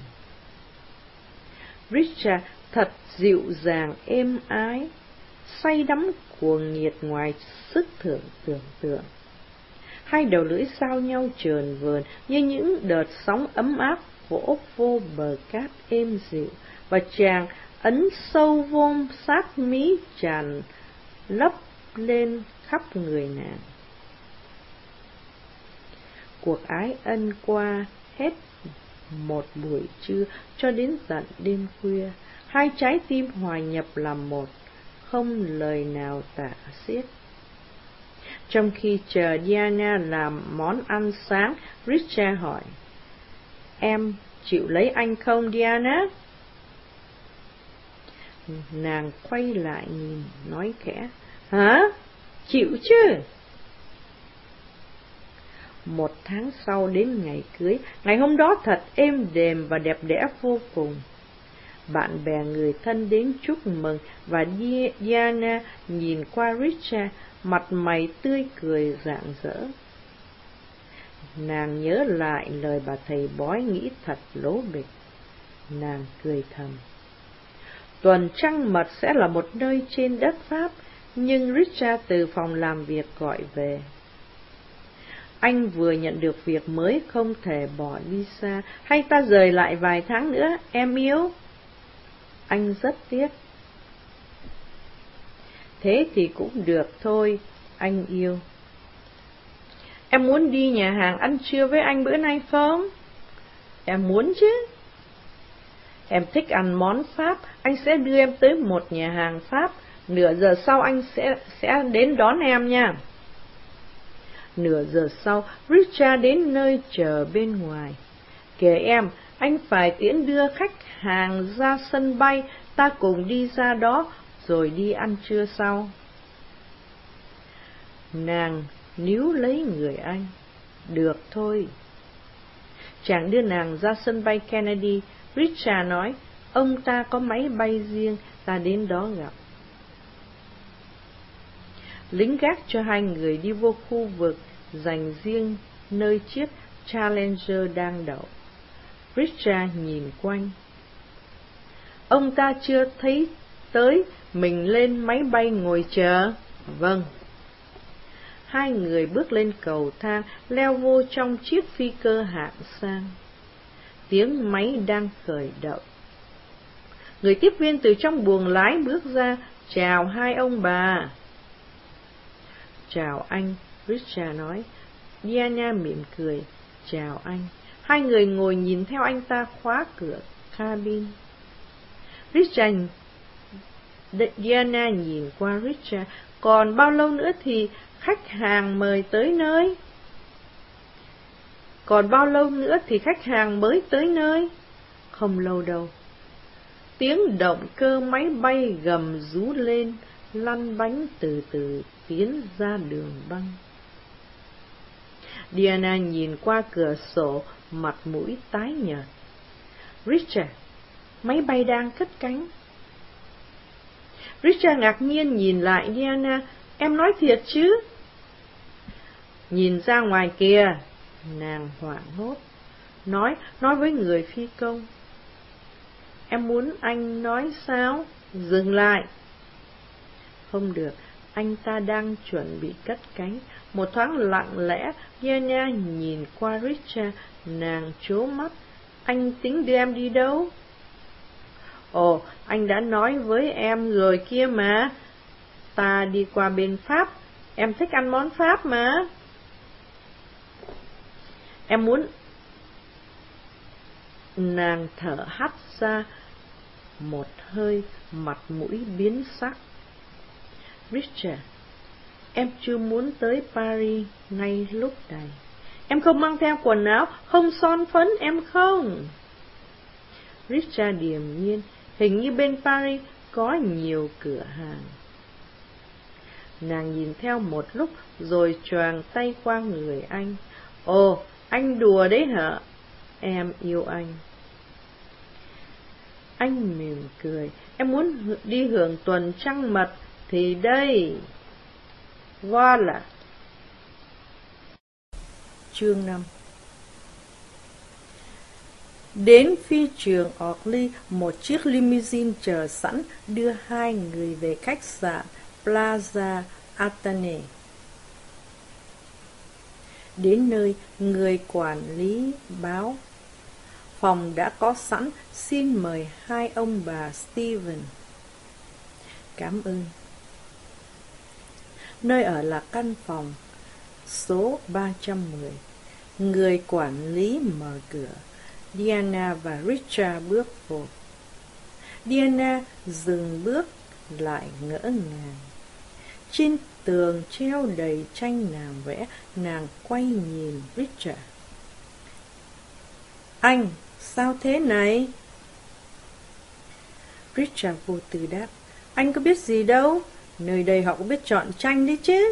Speaker 1: Richard thật dịu dàng êm ái, say đắm cuồng nhiệt ngoài sức tưởng tượng. Hai đầu lưỡi giao nhau chờn vờn như những đợt sóng ấm áp vỗ vô bờ cát êm dịu, và chàng ấn sâu vô sát mí tràn lấp lên khắp người nàng. Cuộc ái ân qua hết một buổi trưa cho đến tận đêm khuya, hai trái tim hòa nhập làm một, không lời nào tả xiết. Trong khi chờ Diana làm món ăn sáng, Richard hỏi: "Em chịu lấy anh không, Diana?" Nàng quay lại nhìn, nói khẽ: "Hả? Chịu chứ." 1 tháng sau đến ngày cưới, ngày hôm đó thật êm đềm và đẹp đẽ vô cùng. Bạn bè người thân đến chúc mừng, và Diana nhìn qua Richard, mặt mày tươi cười rạng rỡ. Nàng nhớ lại lời bà thầy bói nghĩ thật lố bịch. Nàng cười thầm. Tuần trăng mật sẽ là một nơi trên đất Pháp, nhưng Richard từ phòng làm việc gọi về. Anh vừa nhận được việc mới, không thể bỏ đi xa. Hay ta rời lại vài tháng nữa, em yêu? Anh rất tiếc. Thế thì cũng được thôi, anh yêu. Em muốn đi nhà hàng ăn trưa với anh bữa nay không? Em muốn chứ. Em thích ăn món Pháp, anh sẽ đưa em tới một nhà hàng Pháp. Nửa giờ sau anh sẽ đến đón em nha. Nửa giờ sau, Richard đến nơi chờ bên ngoài. Kìa em, anh phải tiễn đưa khách hàng ra sân bay, ta cùng đi ra đó, rồi đi ăn trưa sau. Nàng níu lấy người anh. Được thôi. Chàng đưa nàng ra sân bay Kennedy. Richard nói, ông ta có máy bay riêng, ta đến đó gặp. Lính gác cho hai người đi vô khu vực dành riêng nơi chiếc Challenger đang đậu. Richard nhìn quanh. Ông ta chưa thấy tới, mình lên máy bay ngồi chờ. Vâng. Hai người bước lên cầu thang, leo vô trong chiếc phi cơ hạng sang. Tiếng máy đang khởi động. Người tiếp viên từ trong buồng lái bước ra. Chào hai ông bà. Chào anh, Richard nói. Diana mỉm cười. Chào anh. Hai người ngồi nhìn theo anh ta khóa cửa cabin. Diana nhìn qua Richard. Còn bao lâu nữa thì khách hàng mời tới nơi? Còn bao lâu nữa thì khách hàng mới tới nơi? Không lâu đâu. Tiếng động cơ máy bay gầm rú lên, lăn bánh từ từ tiến ra đường băng. Diana nhìn qua cửa sổ, mặt mũi tái nhợt. Richard, máy bay đang cất cánh. Richard ngạc nhiên nhìn lại Diana. Em nói thiệt chứ? Nhìn ra ngoài kìa. Nàng hoảng hốt. Nói với người phi công. Em muốn anh nói sao? Dừng lại. Không được, anh ta đang chuẩn bị cất cánh. Một thoáng lặng lẽ, Diana nhìn qua Richard, nàng trố mắt. Anh tính đưa em đi đâu? Ồ, anh đã nói với em rồi kia mà. Ta đi qua bên Pháp, em thích ăn món Pháp mà. Em muốn... Nàng thở hắt ra một hơi, mặt mũi biến sắc. Richard, em chưa muốn tới Paris ngay lúc này. Em không mang theo quần áo, không son phấn, em không. Richard điềm nhiên, hình như bên Paris có nhiều cửa hàng. Nàng nhìn theo một lúc, rồi choàng tay qua người anh. Ồ, anh đùa đấy hả? Em yêu anh. Anh mỉm cười. Em muốn đi hưởng tuần trăng mật thì đây. Voilà. Chương 5. Đến phi trường Orly, một chiếc limousine chờ sẵn đưa hai người về khách sạn Plaza Athénée. Đến nơi, người quản lý báo Phòng đã có sẵn, xin mời hai ông bà Steven. Cảm ơn. Nơi ở là căn phòng số 310. Người quản lý mở cửa. Diana và Richard bước vô. Diana dừng bước lại ngỡ ngàng. Trên tường treo đầy tranh nàng vẽ, nàng quay nhìn Richard. Anh, sao thế này? Richard vô tư đáp. Anh có biết gì đâu, nơi đây họ cũng biết chọn tranh đấy chứ.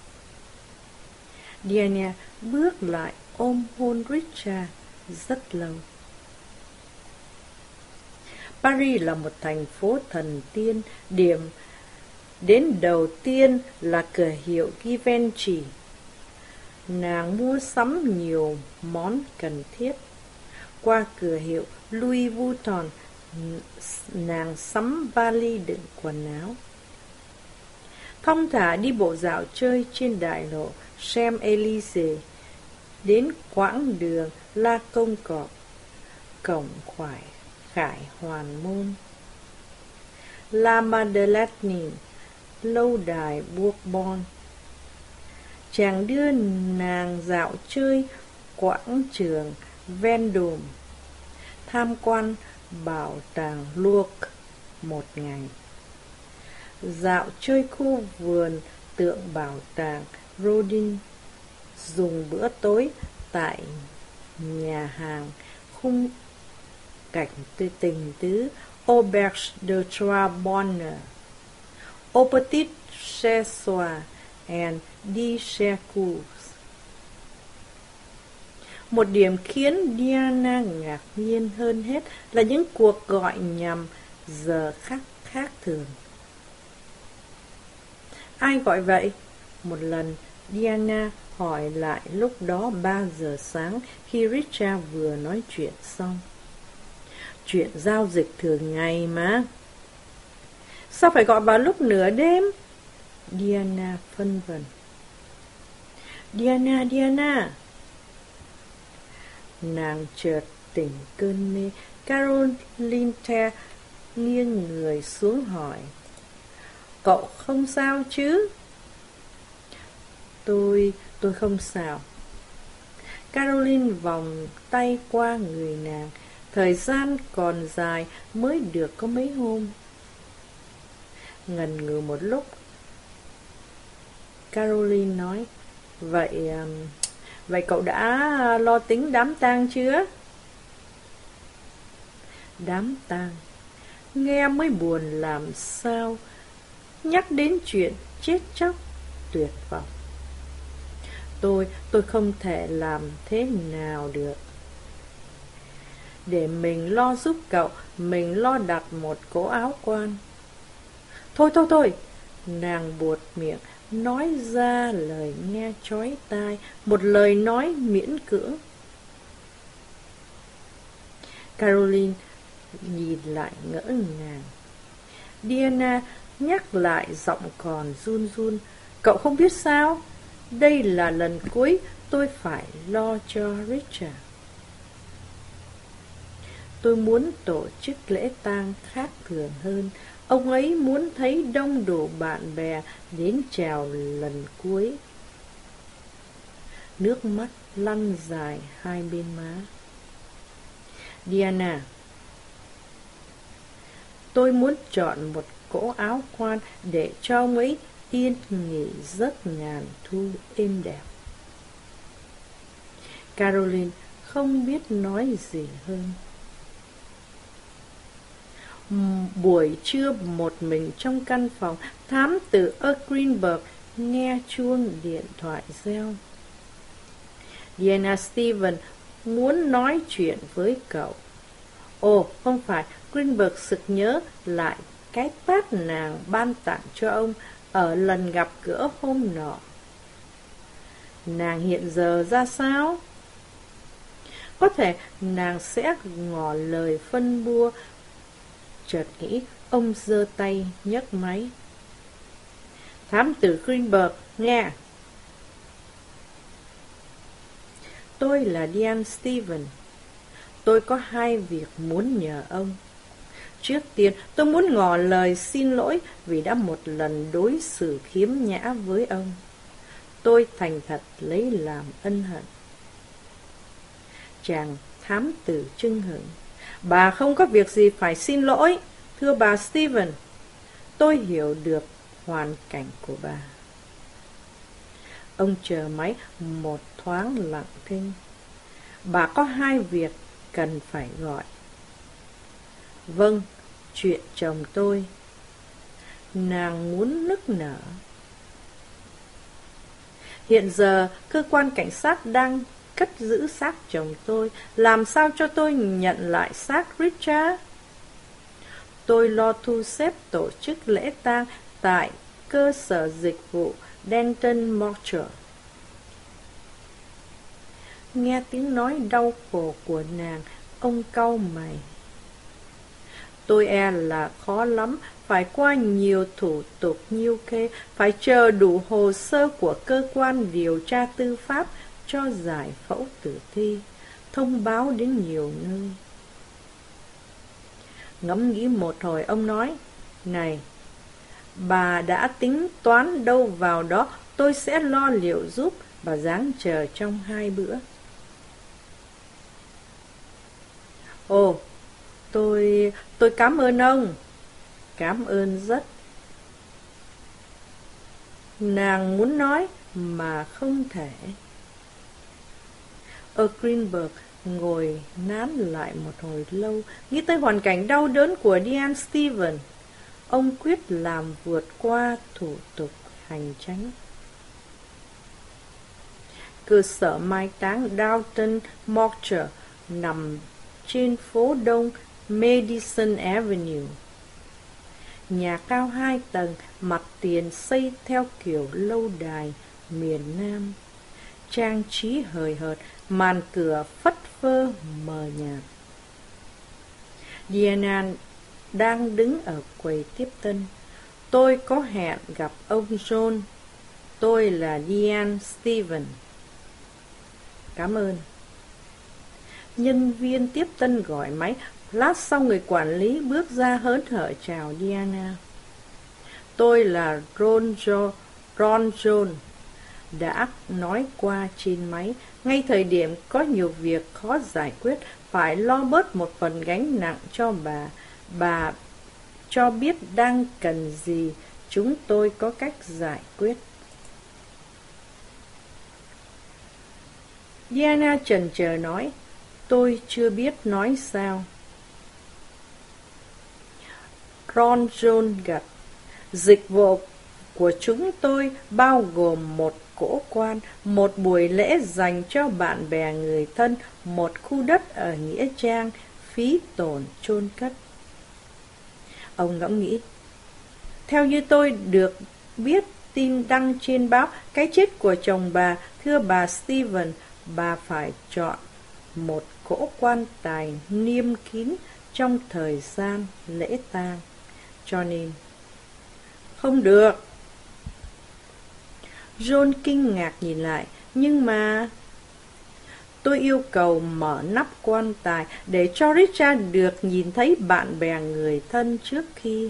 Speaker 1: Diana bước lại ôm hôn Richard rất lâu. Paris là một thành phố thần tiên, điểm đến đầu tiên là cửa hiệu Givenchy. Nàng mua sắm nhiều món cần thiết. Qua cửa hiệu Louis Vuitton, nàng sắm vali đựng quần áo. Thong thả đi bộ dạo chơi trên đại lộ Champs-Élysées, đến quãng đường La Concorde, cổng Khải Hoàn Môn, La Madeleine, lâu đài Bourbon. Chàng đưa nàng dạo chơi quảng trường Vendôme, tham quan bảo tàng Louvre một ngày, dạo chơi khu vườn tượng bảo tàng Rodin, dùng bữa tối tại nhà hàng khung cảnh tình tứ Auberge de Trois Bonheurs, Au Petit Chez and Dichercourt. Một điểm khiến Diana ngạc nhiên hơn hết là những cuộc gọi nhằm giờ khác thường. Ai gọi vậy? Một lần Diana hỏi lại lúc đó 3 giờ sáng khi Richard vừa nói chuyện xong. Chuyện giao dịch thường ngày mà. Sao phải gọi vào lúc nửa đêm? Diana phân vân. Diana. Nàng chợt tỉnh cơn mê. Caroline nghiêng người xuống hỏi. Cậu không sao chứ? Tôi không sao. Caroline vòng tay qua người nàng. Thời gian còn dài, mới được có mấy hôm. Ngần ngừ một lúc, Caroline nói, Vậy cậu đã lo tính đám tang chưa? Đám tang? Nghe mới buồn làm sao. Nhắc đến chuyện chết chóc, tuyệt vọng. Tôi không thể làm thế nào được. Để mình lo giúp cậu, mình lo đặt một cỗ áo quan. Thôi, nàng buột miệng, nói ra lời nghe chói tai, một lời nói miễn cưỡng. Caroline nhìn lại ngỡ ngàng. Diana nhắc lại giọng còn run. Cậu không biết sao? Đây là lần cuối tôi phải lo cho Richard. Tôi muốn tổ chức lễ tang khác thường hơn. Ông ấy muốn thấy đông đủ bạn bè đến chào lần cuối. Nước mắt lăn dài hai bên má. Diana, tôi muốn chọn một cỗ áo quan để cho ông ấy yên nghỉ giấc ngàn thu êm đẹp. Caroline không biết nói gì hơn. Buổi trưa một mình trong căn phòng, thám tử Greenberg nghe chuông điện thoại reo. Diana Steven muốn nói chuyện với cậu. Ồ, không phải, Greenberg sực nhớ lại cái tát nàng ban tặng cho ông ở lần gặp gỡ hôm nọ. Nàng hiện giờ ra sao? Có thể nàng sẽ ngỏ lời phân bua. Chợt nghĩ, ông giơ tay nhấc máy. Thám tử Greenberg, nghe. Tôi là Diane Steven. Tôi có hai việc muốn nhờ ông. Trước tiên, tôi muốn ngỏ lời xin lỗi vì đã một lần đối xử khiếm nhã với ông. Tôi thành thật lấy làm ân hận. Chàng thám tử chưng hửng. Bà không có việc gì phải xin lỗi, thưa bà Stephen. Tôi hiểu được hoàn cảnh của bà. Ông chờ máy một thoáng lặng thinh. Bà có hai việc cần phải gọi. Vâng, chuyện chồng tôi. Nàng muốn nức nở. Hiện giờ, cơ quan cảnh sát đang cất giữ xác chồng tôi. Làm sao cho tôi nhận lại xác Richard? Tôi lo thu xếp tổ chức lễ tang tại cơ sở dịch vụ Denton Mortuary. Nghe tiếng nói đau khổ của nàng, ông cau mày. Tôi e là khó lắm, phải qua nhiều thủ tục nhiêu kê, phải chờ đủ hồ sơ của cơ quan điều tra tư pháp cho giải phẫu tử thi, thông báo đến nhiều nơi. Ngẫm nghĩ một hồi, ông nói, này, bà đã tính toán đâu vào đó, tôi sẽ lo liệu giúp, bà ráng chờ trong 2 bữa. Ồ, tôi cảm ơn ông. Cảm ơn rất. Nàng muốn nói mà không thể. Greenberg ngồi nán lại một hồi lâu, nghĩ tới hoàn cảnh đau đớn của Diane Stevens. Ông quyết làm vượt qua thủ tục hành chính. Cơ sở mai táng Downton Mortuary nằm trên phố đông Madison Avenue. Nhà cao 2 tầng, mặt tiền xây theo kiểu lâu đài miền Nam. Trang trí hời hợt, màn cửa phất phơ mờ nhạt. Diana đang đứng ở quầy tiếp tân. Tôi có hẹn gặp ông John. Tôi là Diane Stevens. Cảm ơn. Nhân viên tiếp tân gọi máy. Lát sau người quản lý bước ra hớn hở chào Diana. Tôi là Ron John. Đã nói qua trên máy. Ngay thời điểm có nhiều việc khó giải quyết, phải lo bớt một phần gánh nặng cho bà. Bà cho biết đang cần gì, chúng tôi có cách giải quyết. Diana chần chờ nói, tôi chưa biết nói sao. Ron John gật. Dịch vụ của chúng tôi bao gồm một cỗ quan, một buổi lễ dành cho bạn bè người thân, một khu đất ở Nghĩa Trang, phí tổn chôn cất. Ông ngẫm nghĩ. Theo như tôi được biết tin đăng trên báo, cái chết của chồng bà, thưa bà Stevens, bà phải chọn một cỗ quan tài niêm kín trong thời gian lễ tang. Cho nên không được. John kinh ngạc nhìn lại. Nhưng mà tôi yêu cầu mở nắp quan tài để cho Richard được nhìn thấy bạn bè người thân trước khi.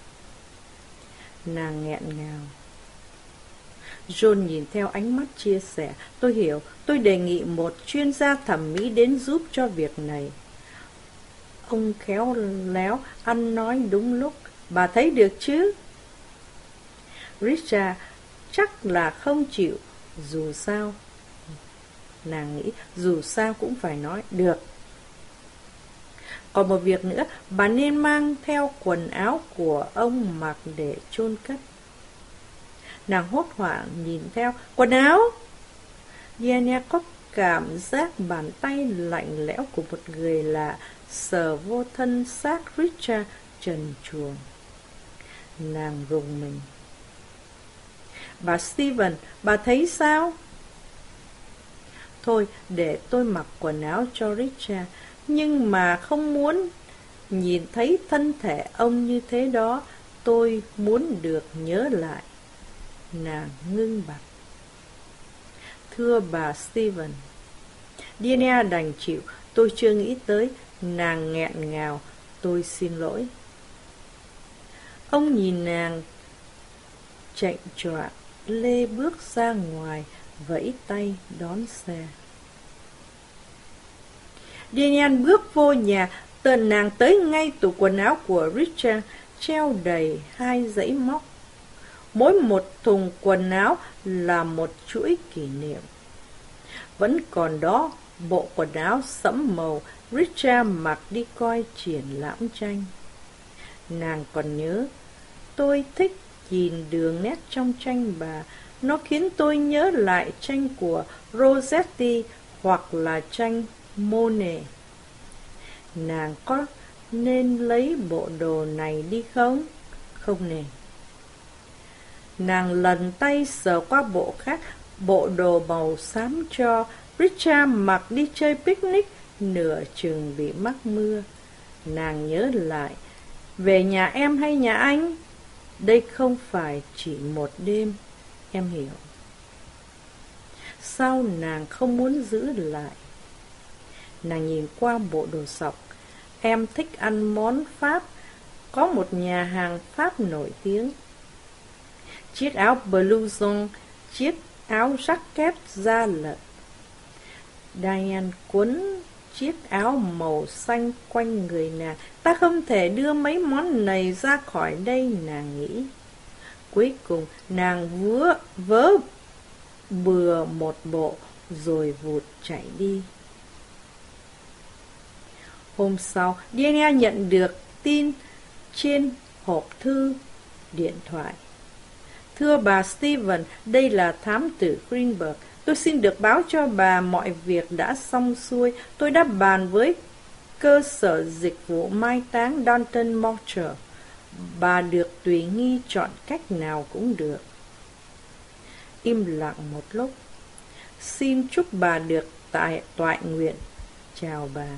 Speaker 1: Nàng nghẹn ngào. John nhìn theo ánh mắt chia sẻ. Tôi hiểu, tôi đề nghị một chuyên gia thẩm mỹ đến giúp cho việc này. Ông khéo léo ăn nói đúng lúc. Bà thấy được chứ? Richard chắc là không chịu. Dù sao, nàng nghĩ dù sao cũng phải nói được. Còn một việc nữa, bà nên mang theo quần áo của ông mặc để chôn cất. Nàng hốt hoảng nhìn theo. Quần áo? Diana có cảm giác bàn tay lạnh lẽo của một người lạ sờ vô thân xác Richard trần truồng. Nàng rùng mình. Bà Stevens, bà thấy sao? Thôi, để tôi mặc quần áo cho Richard, nhưng mà không muốn nhìn thấy thân thể ông như thế đó. Tôi muốn được nhớ lại. Nàng ngưng bặt. Thưa bà Stevens, Diana đành chịu. tôi chưa nghĩ tới. Nàng nghẹn ngào, tôi xin lỗi. Ông nhìn nàng chạnh choạng, lê bước ra ngoài, vẫy tay đón xe. Daniel bước vô nhà, nàng tới ngay tủ quần áo của Richard, treo đầy 2 dãy móc. Mỗi một thùng quần áo là một chuỗi kỷ niệm. Vẫn còn đó bộ quần áo sẫm màu Richard mặc đi coi triển lãm tranh. Nàng còn nhớ, tôi thích nhìn đường nét trong tranh bà. Nó khiến tôi nhớ lại tranh của Rossetti hoặc là tranh Monet. Nàng có nên lấy bộ đồ này đi không? Không nè. Nàng lần tay sờ qua bộ khác, bộ đồ màu xám cho Richard mặc đi chơi picnic, nửa chừng bị mắc mưa. Nàng nhớ lại, về nhà em hay nhà anh? Đây không phải chỉ một đêm, em hiểu. Sao nàng không muốn giữ lại? Nàng nhìn qua bộ đồ sọc. Em thích ăn món Pháp, có một nhà hàng Pháp nổi tiếng. Chiếc áo blouson, chiếc áo jacket da lợn. Diane quấn chiếc áo màu xanh quanh người nàng. Ta không thể đưa mấy món này ra khỏi đây, nàng nghĩ. Cuối cùng nàng vớ bừa một bộ rồi vụt chạy đi. Hôm sau, Diana nhận được tin trên hộp thư điện thoại. Thưa bà Steven, đây là thám tử Greenberg. Tôi xin được báo cho bà mọi việc đã xong xuôi. Tôi đã bàn với cơ sở dịch vụ mai táng Dalton Mortuary. Bà được tùy nghi chọn cách nào cũng được. Im lặng một lúc. Xin chúc bà được toại nguyện. Chào bà.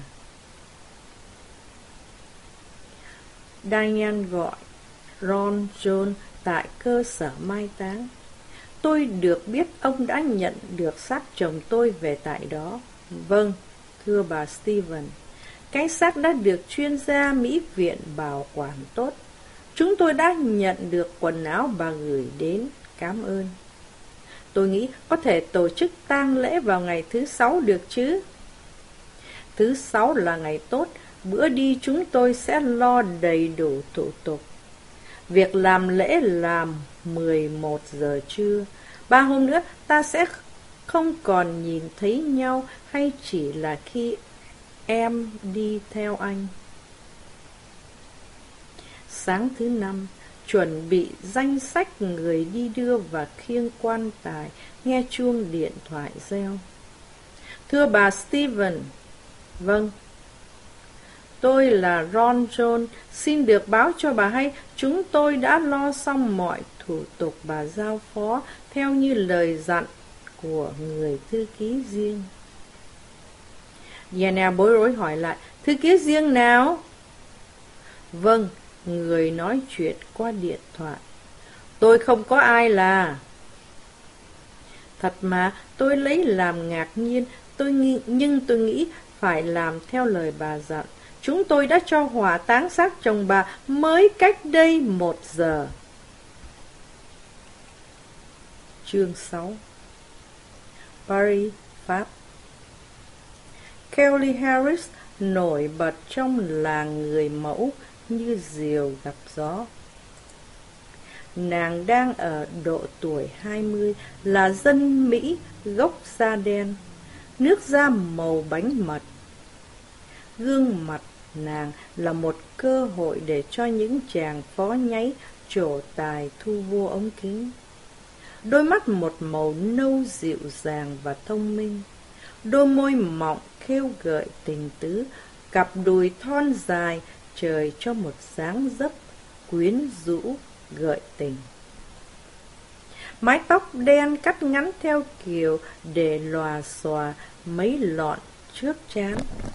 Speaker 1: Diane gọi Ron John tại cơ sở mai táng. Tôi được biết ông đã nhận được xác chồng tôi về tại đó. Vâng, thưa bà Steven. Cái xác đã được chuyên gia Mỹ viện bảo quản tốt. Chúng tôi đã nhận được quần áo bà gửi đến. Cảm ơn. Tôi nghĩ có thể tổ chức tang lễ vào ngày thứ 6 được chứ? Thứ 6 là ngày tốt. Bữa đi chúng tôi sẽ lo đầy đủ thủ tục. Việc làm lễ làm 11 giờ trưa. 3 hôm nữa ta sẽ không còn nhìn thấy nhau, hay chỉ là khi em đi theo anh. Sáng thứ 5, chuẩn bị danh sách người đi đưa và khiêng quan tài, nghe chuông điện thoại reo. Thưa bà Steven. Vâng. Tôi là Ron John, xin được báo cho bà hay chúng tôi đã lo xong mọi thủ tục bà giao phó theo như lời dặn của người thư ký riêng. Diana bối rối hỏi lại, thư ký riêng nào? Vâng, người nói chuyện qua điện thoại. Tôi không có ai là. Thật mà, tôi lấy làm ngạc nhiên, nhưng tôi nghĩ phải làm theo lời bà dặn. Chúng tôi đã cho hỏa táng xác chồng bà mới cách đây 1 giờ. Chương 6. Paris, Pháp. Kelly Harris nổi bật trong làng người mẫu như diều gặp gió. Nàng đang ở độ tuổi 20, là dân Mỹ gốc da đen, nước da màu bánh mật. Gương mặt nàng là một cơ hội để cho những chàng phó nháy trổ tài thu vô ống kính. Đôi mắt một màu nâu dịu dàng và thông minh, đôi môi mọng khêu gợi tình tứ, cặp đùi thon dài trời cho một dáng dấp quyến rũ gợi tình. Mái tóc đen cắt ngắn theo kiểu để lòa xòa mấy lọn trước trán.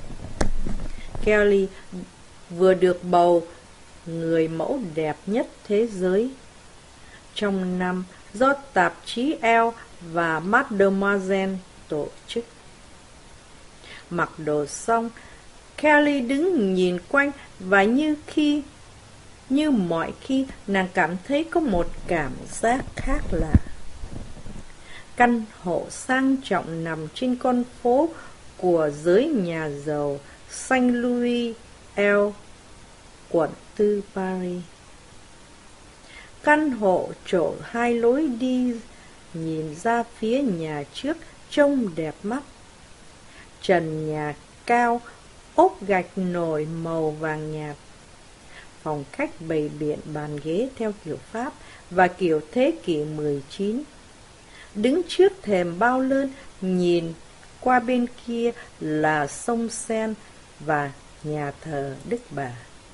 Speaker 1: Kelly vừa được bầu người mẫu đẹp nhất thế giới trong năm do tạp chí Elle và Mademoiselle tổ chức. Mặc đồ xong, Kelly đứng nhìn quanh và như mọi khi, nàng cảm thấy có một cảm giác khác lạ. Căn hộ sang trọng nằm trên con phố của giới nhà giàu Saint Louis L, quận 4 Paris. Căn hộ trổ hai lối đi nhìn ra phía nhà trước trông đẹp mắt. Trần nhà cao, ốp gạch nổi màu vàng nhạt. Phòng khách bày biện bàn ghế theo kiểu Pháp và kiểu thế kỷ 19. Đứng trước thềm bao lơn, nhìn qua bên kia là sông Sen và nhà thờ Đức Bà.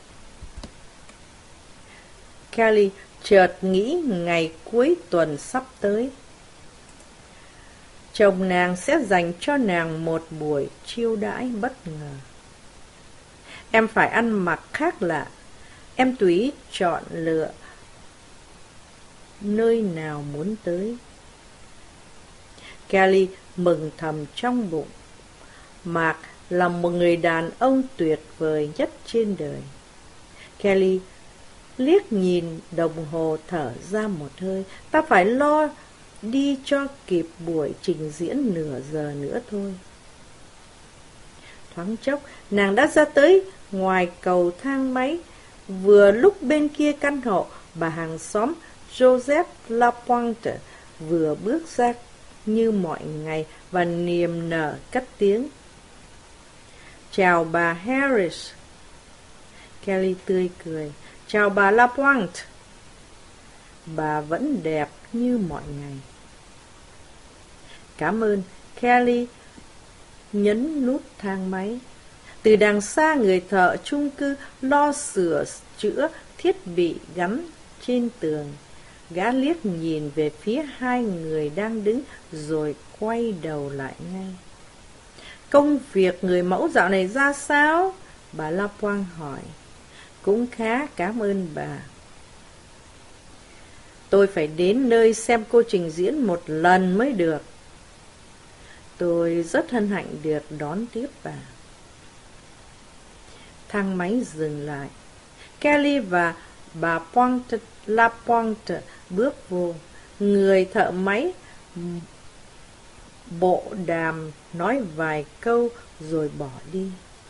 Speaker 1: Kelly chợt nghĩ ngày cuối tuần sắp tới. Chồng nàng sẽ dành cho nàng một buổi chiêu đãi bất ngờ. Em phải ăn mặc khác lạ. Em tùy chọn lựa nơi nào muốn tới. Kelly mừng thầm trong bụng. Mark là một người đàn ông tuyệt vời nhất trên đời. Kelly liếc nhìn đồng hồ, thở ra một hơi. Ta phải lo đi cho kịp buổi trình diễn nửa giờ nữa thôi. Thoáng chốc, nàng đã ra tới ngoài cầu thang máy. Vừa lúc bên kia căn hộ, bà hàng xóm Joseph Lapointe vừa bước ra như mọi ngày và niềm nở cất tiếng. Chào bà Harris. Kelly tươi cười. Chào bà Lapointe. Bà vẫn đẹp như mọi ngày. Cảm ơn. Kelly nhấn nút thang máy. Từ đằng xa, người thợ chung cư lo sửa chữa thiết bị gắn trên tường. Gã liếc nhìn về phía hai người đang đứng rồi quay đầu lại ngay. Công việc người mẫu dạo này ra sao? Bà Lapointe hỏi. Cũng khá, cảm ơn bà. Tôi phải đến nơi xem cô trình diễn một lần mới được. Tôi rất hân hạnh được đón tiếp bà. Thang máy dừng lại. Kelly và bà Lapointe bước vô. Người thợ máy bộ đàm nói vài câu rồi bỏ đi.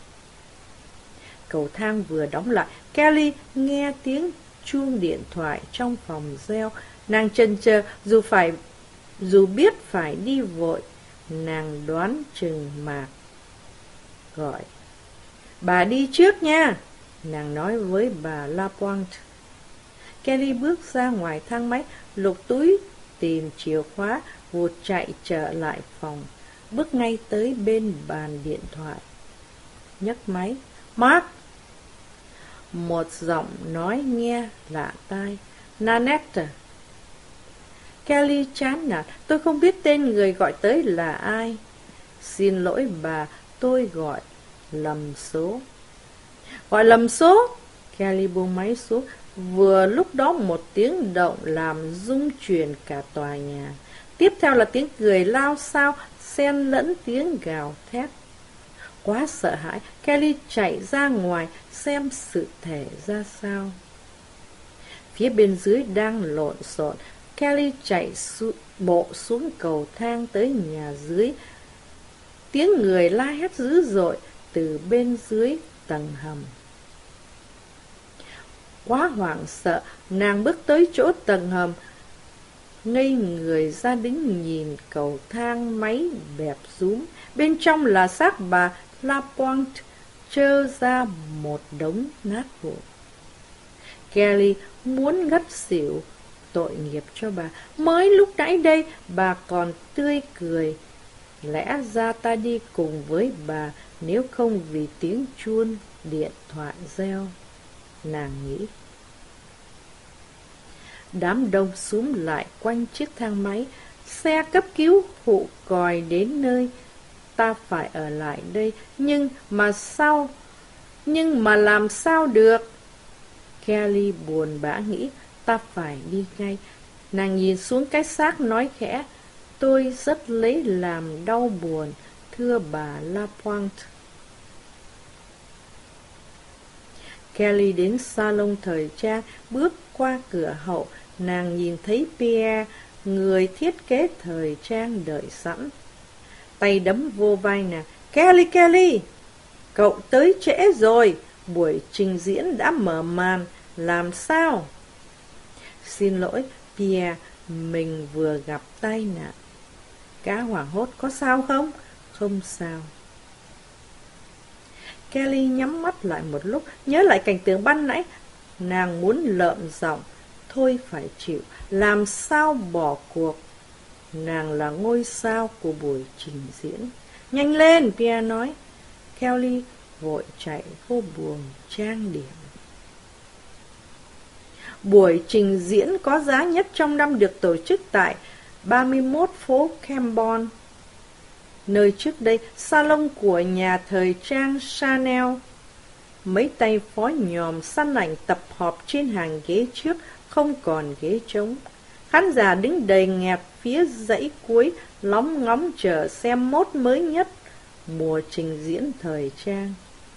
Speaker 1: Cầu thang vừa đóng lại, Kelly nghe tiếng chuông điện thoại trong phòng reo. Nàng chần chờ, dù biết phải đi vội. Nàng đoán chừng Mark gọi. Bà đi trước nha, nàng nói với bà Lapointe. Kelly bước ra ngoài thang máy, lục túi tìm chìa khóa, vụt chạy trở lại phòng, bước ngay tới bên bàn điện thoại. Nhấc máy. Mark. Một giọng nói nghe lạ tai. Nanette. Kelly chán nản. Tôi không biết tên người gọi tới là ai. Xin lỗi bà, tôi gọi lầm số. Gọi lầm số? Kelly buông máy xuống. Vừa lúc đó một tiếng động làm rung chuyển cả tòa nhà. Tiếp theo là tiếng cười lao xao, xen lẫn tiếng gào thét. Quá sợ hãi, Kelly chạy ra ngoài xem sự thể ra sao. Phía bên dưới đang lộn xộn. Kelly chạy bộ xuống cầu thang tới nhà dưới. Tiếng người la hét dữ dội từ bên dưới tầng hầm. Quá hoảng sợ, nàng bước tới chỗ tầng hầm, ngây người ra đứng nhìn cầu thang máy bẹp rúm. Bên trong là xác bà Lapointe trơ ra một đống nát vụn. Kelly muốn ngất xỉu. Tội nghiệp cho bà. Mới lúc nãy đây bà còn tươi cười. Lẽ ra ta đi cùng với bà nếu không vì tiếng chuông điện thoại reo, nàng nghĩ. Đám đông xúm lại quanh chiếc thang máy. Xe cấp cứu phụ còi đến nơi. Ta phải ở lại đây. Nhưng mà làm sao được? Kelly buồn bã nghĩ. Ta phải đi ngay. Nàng nhìn xuống cái xác nói khẽ. Tôi rất lấy làm đau buồn. thưa bà Lapointe. Kelly đến salon thời trang, bước qua cửa hậu, nàng nhìn thấy Pierre, người thiết kế thời trang đợi sẵn. Tay đấm vô vai nàng. Kelly, Kelly! Cậu tới trễ rồi, buổi trình diễn đã mở màn, làm sao? Xin lỗi, Pierre, mình vừa gặp tai nạn. Gã hoảng hốt, có sao không? Không sao. Kelly nhắm mắt lại một lúc, nhớ lại cảnh tượng ban nãy. Nàng muốn lợm giọng, thôi phải chịu, làm sao bỏ cuộc. Nàng là ngôi sao của buổi trình diễn. Nhanh lên, Pierre nói. Kelly vội chạy vô buồng trang điểm. Buổi trình diễn có giá nhất trong năm được tổ chức tại 31 phố Cambon, nơi trước đây salon của nhà thời trang Chanel. Mấy tay phó nhòm săn ảnh tập họp trên hàng ghế trước, không còn ghế trống. Khán giả đứng đầy nghẹt phía dãy cuối, lóng ngóng chờ xem mốt mới nhất mùa trình diễn thời trang.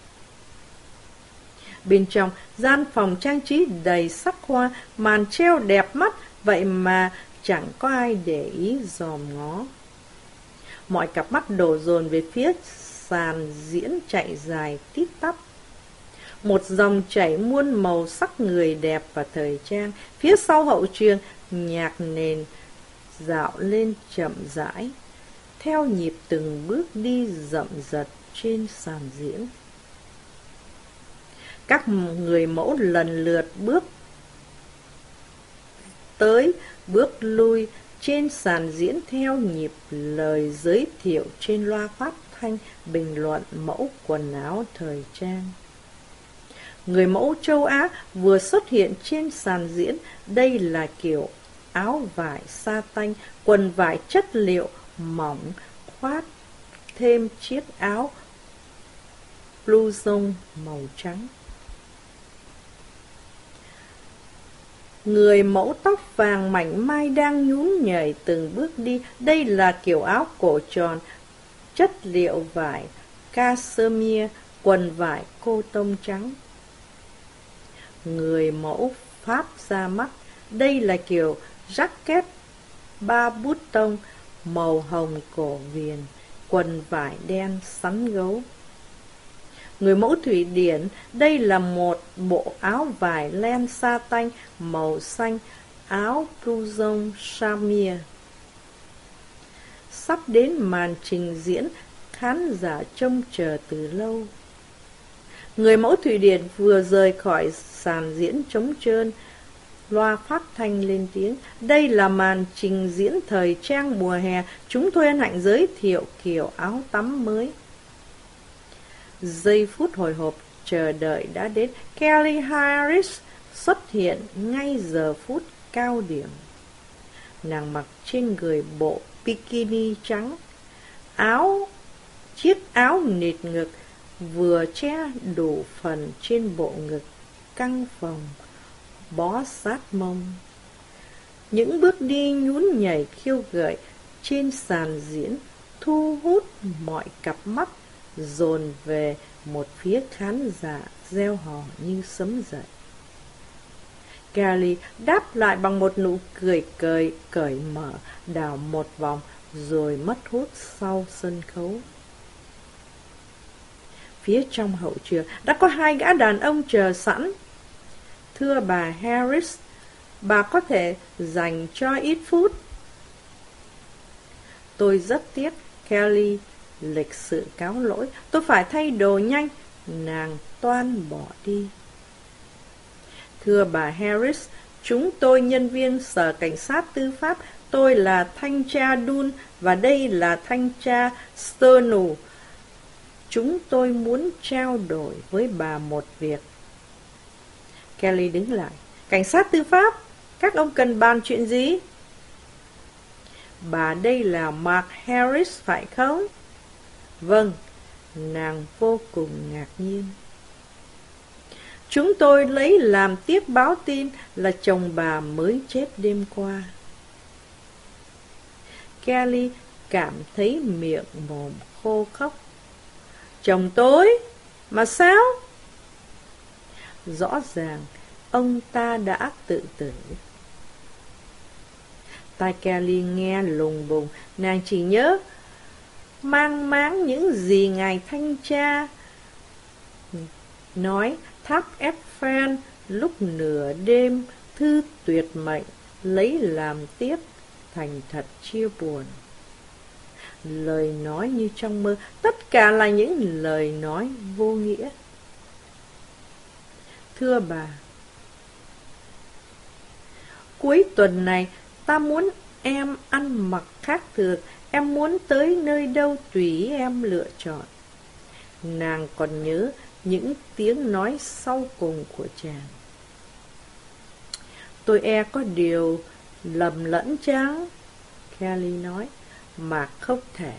Speaker 1: Bên trong, gian phòng trang trí đầy sắc hoa, màn treo đẹp mắt, vậy mà chẳng có ai để ý dòm ngó. Mọi cặp mắt đổ dồn về phía sàn diễn chạy dài tít tắp. Một dòng chảy muôn màu sắc người đẹp và thời trang. Phía sau hậu trường, nhạc nền dạo lên chậm rãi, theo nhịp từng bước đi dậm dật trên sàn diễn. Các người mẫu lần lượt bước tới, bước lui trên sàn diễn theo nhịp lời giới thiệu trên loa phát thanh, bình luận mẫu quần áo thời trang. Người mẫu châu Á vừa xuất hiện trên sàn diễn. Đây là kiểu áo vải sa tanh, quần vải chất liệu mỏng, khoác thêm chiếc áo blouson màu trắng. Người mẫu tóc vàng mảnh mai đang nhún nhảy từng bước đi. Đây là kiểu áo cổ tròn, chất liệu vải cashmere, quần vải cô tông trắng. Người mẫu Pháp ra mắt. Đây là kiểu jacket 3 bút tông, màu hồng cổ viền, quần vải đen sắn gấu. Người mẫu Thụy Điển, đây là một bộ áo vải len sa tanh màu xanh, áo blouson cashmere. Sắp đến màn trình diễn, khán giả trông chờ từ lâu. Người mẫu Thụy Điển vừa rời khỏi sàn diễn trống trơn, loa phát thanh lên tiếng. Đây là màn trình diễn thời trang mùa hè, chúng tôi hân hạnh giới thiệu kiểu áo tắm mới. Giây phút hồi hộp chờ đợi đã đến. Kelly Harris xuất hiện ngay giờ phút cao điểm. Nàng mặc trên người bộ bikini trắng, chiếc áo nịt ngực vừa che đủ phần trên bộ ngực căng phồng, bó sát mông. Những bước đi nhún nhảy khiêu gợi trên sàn diễn thu hút mọi cặp mắt dồn về một phía khán giả reo hò như sấm dậy. Kelly đáp lại bằng một nụ cười cởi mở, đảo một vòng rồi mất hút sau sân khấu. Phía trong hậu trường đã có hai gã đàn ông chờ sẵn. Thưa bà Harris, bà có thể dành cho ít phút. Tôi rất tiếc, Kelly lịch sự cáo lỗi, tôi phải thay đồ nhanh. Nàng toan bỏ đi. Thưa bà Harris, chúng tôi nhân viên Sở Cảnh sát Tư pháp, tôi là thanh tra Dunn và đây là thanh tra Sternu. Chúng tôi muốn trao đổi với bà một việc. Kelly đứng lại. Cảnh sát Tư pháp, các ông cần bàn chuyện gì? Bà đây là Mark Harris phải không? Vâng, nàng vô cùng ngạc nhiên. Chúng tôi lấy làm tiếc báo tin là chồng bà mới chết đêm qua. Kelly cảm thấy miệng mồm khô khốc. Chồng tôi? Mà sao? Rõ ràng, ông ta đã tự tử. Tai Kelly nghe lùng bùng, nàng chỉ nhớ mang máng những gì ngài thanh tra nói tháp Eiffel lúc nửa đêm thư tuyệt mệnh lấy làm tiếc, thành thật chia buồn. Lời nói như trong mơ, tất cả là những lời nói vô nghĩa. Thưa bà, cuối tuần này ta muốn em ăn mặc khác thường, em muốn tới nơi đâu tùy em lựa chọn. Nàng còn nhớ những tiếng nói sau cùng của chàng. Tôi có điều lầm lẫn chăng? Kelly nói, mà không thể.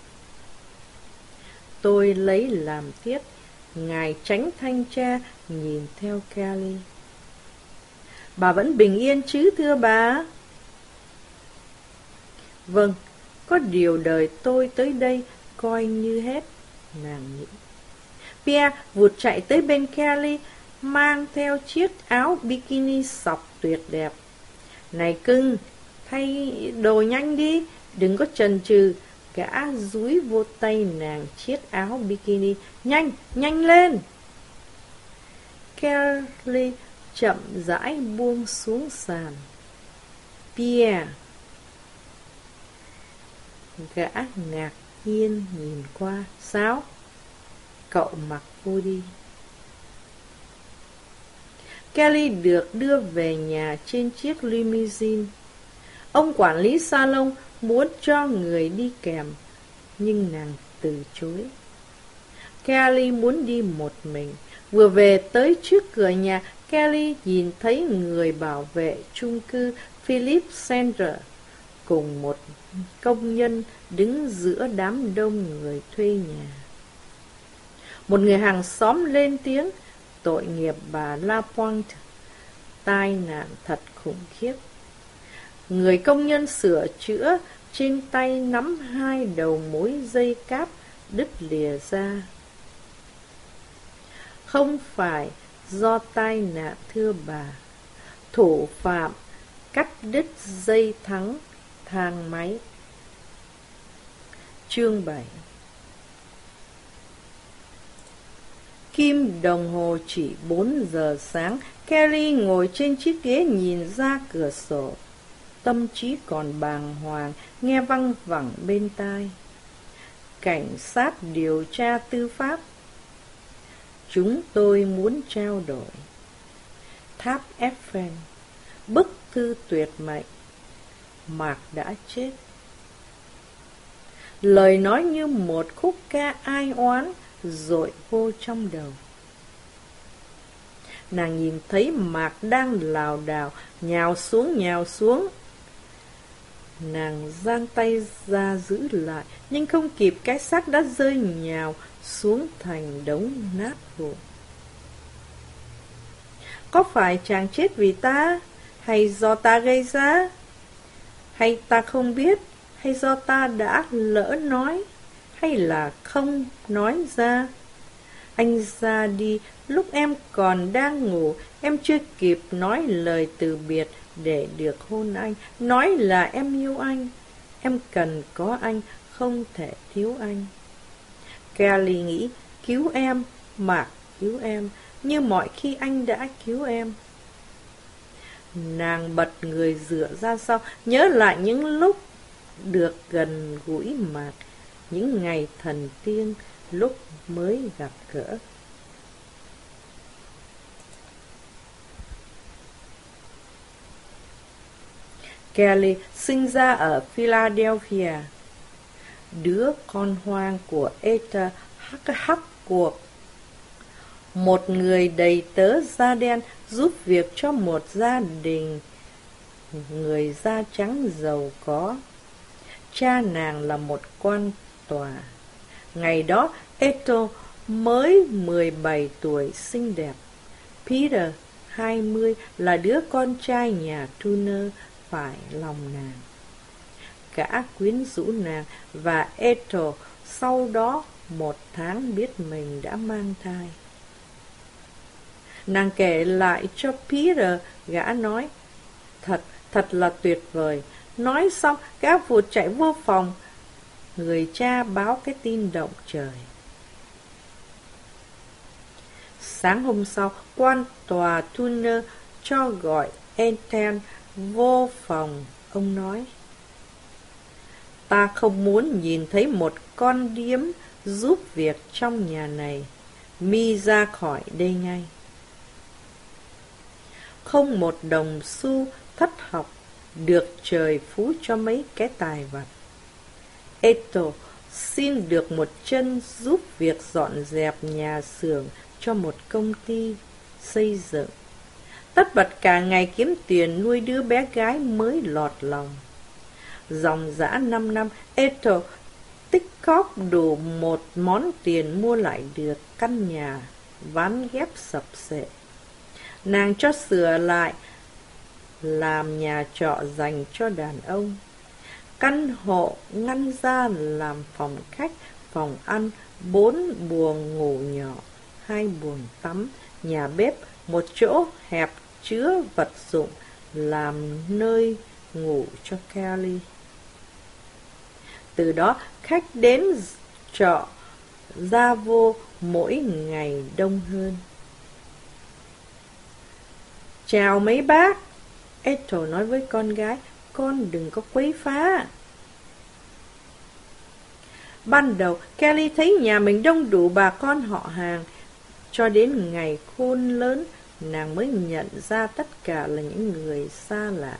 Speaker 1: Tôi lấy làm tiếc. Ngài chánh thanh tra nhìn theo Kelly. Bà vẫn bình yên chứ thưa bà? Vâng, có điều đời tôi tới đây coi như hết, nàng nghĩ. Pierre vụt chạy tới bên Kelly, mang theo chiếc áo bikini sọc tuyệt đẹp. Này cưng, thay đồ nhanh đi, đừng có chần chừ. Gã dúi vô tay nàng chiếc áo bikini. Nhanh, nhanh lên! Kelly chậm rãi buông xuống sàn. Pierre! Gã ngạc nhiên nhìn qua. Sao? Cậu mặc vô đi. Kelly được đưa về nhà trên chiếc limousine. Ông quản lý salon muốn cho người đi kèm, nhưng nàng từ chối. Kelly muốn đi một mình. Vừa về tới trước cửa nhà, Kelly nhìn thấy người bảo vệ chung cư Philip Center cùng một công nhân đứng giữa đám đông người thuê nhà. Một người hàng xóm lên tiếng, tội nghiệp bà Lapointe, tai nạn thật khủng khiếp. Người công nhân sửa chữa trên tay nắm hai đầu mối dây cáp đứt lìa ra. Không phải do tai nạn thưa bà. Thủ phạm cắt đứt dây thang máy. Chương 7. Kim đồng hồ chỉ 4 giờ sáng. Kelly ngồi trên chiếc ghế nhìn ra cửa sổ. Tâm trí còn bàng hoàng, nghe văng vẳng bên tai. Cảnh sát điều tra tư pháp. Chúng tôi muốn trao đổi. Tháp Eiffel. Bức thư tuyệt mệnh. Mark đã chết. Lời nói như một khúc ca ai oán dội vô trong đầu. Nàng nhìn thấy Mark đang lảo đảo nhào xuống. Nàng giang tay ra giữ lại, nhưng không kịp, cái xác đã rơi nhào xuống thành đống nát vụn. Có phải chàng chết vì ta, hay do ta gây ra? Hay ta không biết, hay do ta đã lỡ nói, hay là không nói ra? Anh ra đi lúc em còn đang ngủ, em chưa kịp nói lời từ biệt để được hôn anh, nói là em yêu anh. Em cần có anh, không thể thiếu anh. Kelly nghĩ, cứu em, Mark cứu em, như mọi khi anh đã cứu em. Nàng bật người dựa ra sau, nhớ lại những lúc được gần gũi Mark, những ngày thần tiên lúc mới gặp gỡ. Kelly sinh ra ở Philadelphia, đứa con hoang của Ether Hawkwood, một người đầy tớ da đen giúp việc cho một gia đình người da trắng giàu có. Cha nàng là một quan tòa. Ngày đó, Ethel mới 17 tuổi, xinh đẹp. Peter, 20, là đứa con trai nhà Turner phải lòng nàng. gã quyến rũ nàng, và Ethel sau đó 1 tháng biết mình đã mang thai. Nàng kể lại cho Peter, gã nói, thật là tuyệt vời. Nói xong, gã vụt chạy vô phòng. Người cha báo cái tin động trời. Sáng hôm sau, quan tòa Turner cho gọi Ethel vô phòng. Ông nói, ta không muốn nhìn thấy một con điếm giúp việc trong nhà này. Mi ra khỏi đây ngay. Không một đồng xu thất học, được trời phú cho mấy cái tài vặt. Ethel xin được một chân giúp việc dọn dẹp nhà xưởng cho một công ty xây dựng. Tất bật cả ngày kiếm tiền nuôi đứa bé gái mới lọt lòng. Dòng dã 5 năm, Ethel tích cóp đủ một món tiền mua lại được căn nhà ván ghép sập xệ. Nàng cho sửa lại làm nhà trọ dành cho đàn ông. Căn hộ ngăn ra làm phòng khách, phòng ăn, 4 buồng ngủ nhỏ, 2 buồng tắm, nhà bếp, một chỗ hẹp chứa vật dụng làm nơi ngủ cho Kelly. Từ đó khách đến trọ ra vô mỗi ngày đông hơn. Chào mấy bác, Ethel nói với con gái, con đừng có quấy phá. Ban đầu, Kelly thấy nhà mình đông đủ bà con họ hàng. Cho đến ngày khôn lớn, nàng mới nhận ra tất cả là những người xa lạ.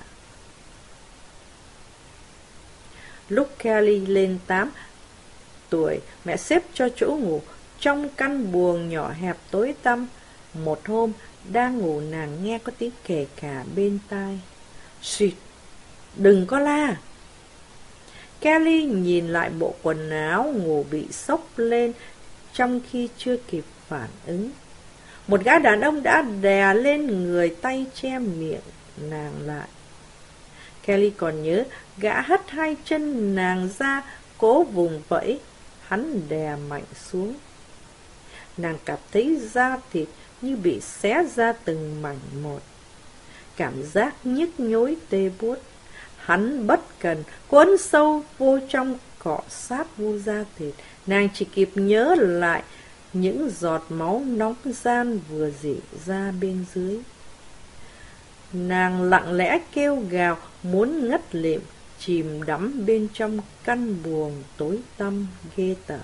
Speaker 1: Lúc Kelly lên 8 tuổi, mẹ xếp cho chỗ ngủ trong căn buồng nhỏ hẹp tối tăm. Một hôm, đang ngủ nàng nghe có tiếng kể cả bên tai. Xịt, đừng có la. Kelly nhìn lại bộ quần áo ngủ bị xốc lên trong khi chưa kịp phản ứng. Một gã đàn ông đã đè lên người, tay che miệng nàng lại. Kelly còn nhớ gã hất 2 chân nàng ra, cố vùng vẫy. Hắn đè mạnh xuống. Nàng cảm thấy da thịt như bị xé ra từng mảnh một. Cảm giác nhức nhối tê buốt. Hắn bất cần cuốn sâu vô trong, cọ sát vô da thịt. Nàng chỉ kịp nhớ lại những giọt máu nóng gian vừa rỉ ra bên dưới. Nàng lặng lẽ kêu gào, muốn ngất lịm, chìm đắm bên trong căn buồng tối tăm ghê tởm.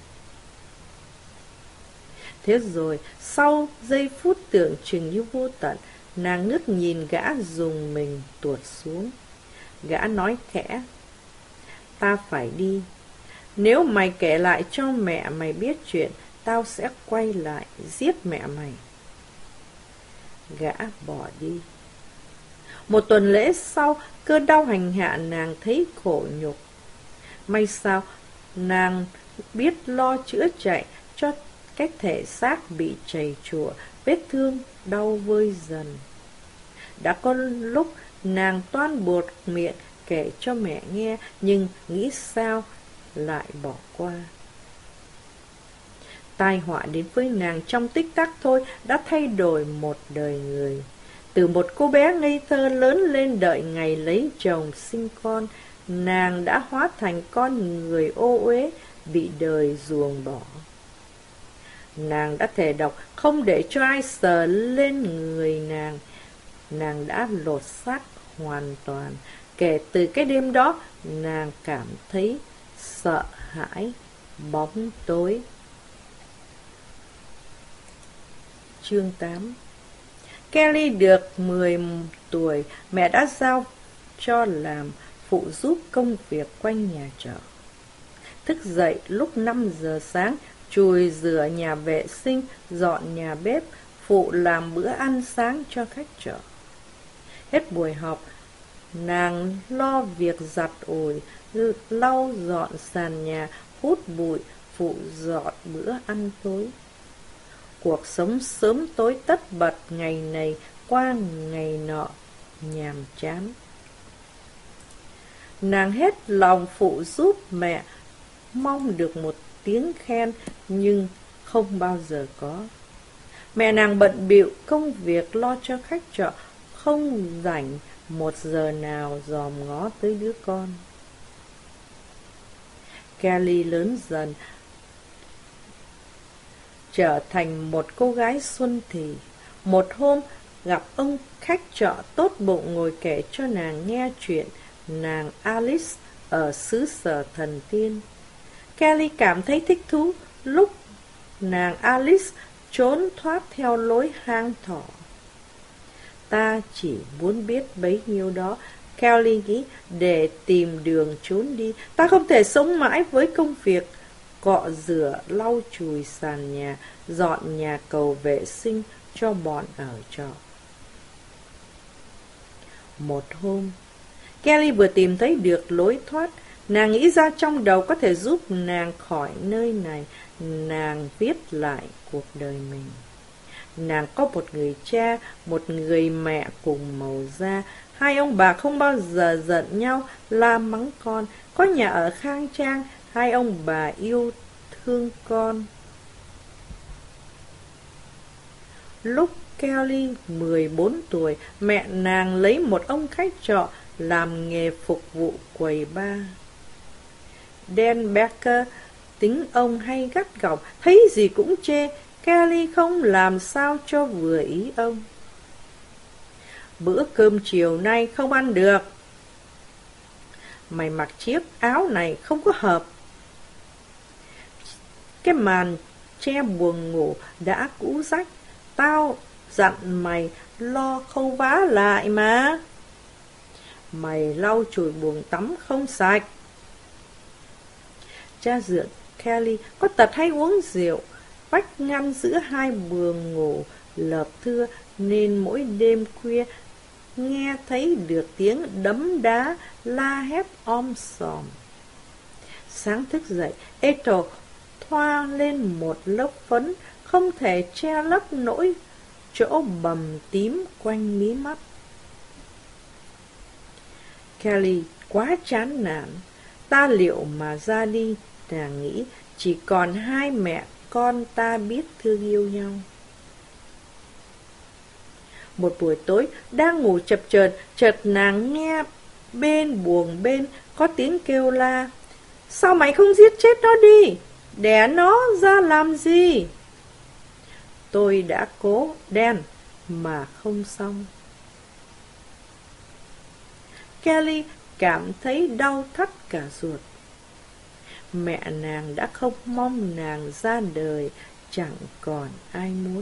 Speaker 1: Thế rồi, sau giây phút tưởng chừng như vô tận, nàng ngước nhìn gã dùng mình tuột xuống. Gã nói khẽ, ta phải đi. Nếu mày kể lại cho mẹ mày biết chuyện, tao sẽ quay lại giết mẹ mày. Gã bỏ đi. Một tuần lễ sau, cơn đau hành hạ nàng thấy khổ nhục. May sao, nàng biết lo chữa chạy cho cái thể xác bị trầy trụa, vết thương đau vơi dần. Đã có lúc nàng toan buột miệng kể cho mẹ nghe, nhưng nghĩ sao lại bỏ qua. Tai họa đến với nàng trong tích tắc thôi đã thay đổi một đời người. Từ một cô bé ngây thơ lớn lên đợi ngày lấy chồng sinh con, nàng đã hóa thành con người ô uế bị đời ruồng bỏ. Nàng đã thề độc không để cho ai sờ lên người nàng. Nàng đã lột xác hoàn toàn. Kể từ cái đêm đó, nàng cảm thấy sợ hãi, bóng tối. Chương 8. Kelly được 10 tuổi, mẹ đã giao cho làm phụ giúp công việc quanh nhà trọ. Thức dậy lúc 5 giờ sáng, chùi rửa nhà vệ sinh, dọn nhà bếp, phụ làm bữa ăn sáng cho khách trọ. Hết buổi họp, nàng lo việc giặt ủi, lau dọn sàn nhà, hút bụi, phụ dọn bữa ăn tối. Cuộc sống sớm tối tất bật ngày này qua ngày nọ, nhàm chán. nàng hết lòng phụ giúp mẹ, mong được một tiếng khen nhưng không bao giờ có. Mẹ nàng bận bịu công việc lo cho khách trọ, không rảnh một giờ nào dòm ngó tới đứa con. Kelly lớn dần, trở thành một cô gái xuân thì. Một hôm, gặp ông khách trọ tốt bụng ngồi kể cho nàng nghe chuyện nàng Alice ở xứ sở thần tiên. Kelly cảm thấy thích thú lúc nàng Alice trốn thoát theo lối hang thỏ. Ta chỉ muốn biết bấy nhiêu đó, Kelly nghĩ, để tìm đường trốn đi. Ta không thể sống mãi với công việc cọ rửa, lau chùi sàn nhà, dọn nhà cầu vệ sinh cho bọn ở trọ. Một hôm, Kelly vừa tìm thấy được lối thoát. Nàng nghĩ ra trong đầu có thể giúp nàng khỏi nơi này. Nàng viết lại cuộc đời mình. Nàng có một người cha, một người mẹ cùng màu da. Hai ông bà không bao giờ giận nhau, la mắng con. Có nhà ở khang trang, hai ông bà yêu thương con. Lúc Kelly 14 tuổi, mẹ nàng lấy một ông khách trọ làm nghề phục vụ quầy bar. Dan Becker tính ông hay gắt gỏng, thấy gì cũng chê. Kelly không làm sao cho vừa ý ông. Bữa cơm chiều nay không ăn được. Mày mặc chiếc áo này không có hợp. Cái màn che buồng ngủ đã cũ rách. Tao dặn mày lo khâu vá lại mà. Mày lau chùi buồng tắm không sạch. Cha dượng Kelly có tật hay uống rượu. Vách ngăn giữa hai buồng ngủ lợp thưa, nên mỗi đêm khuya nghe thấy được tiếng đấm đá la hét om sòm. Sáng thức dậy, Ethel thoa lên một lớp phấn không thể che lấp nỗi chỗ bầm tím quanh mí mắt. Kelly quá chán nản. Ta liệu mà ra đi, nàng nghĩ, chỉ còn hai mẹ con ta biết thương yêu nhau. Một buổi tối, đang ngủ chập chờn, chợt nàng nghe bên buồng bên có tiếng kêu la. Sao mày không giết chết nó đi? Đẻ nó ra làm gì? Tôi đã cố, Dan, mà không xong. Kelly cảm thấy đau thắt cả ruột. Mẹ nàng đã không mong nàng ra đời, chẳng còn ai muốn.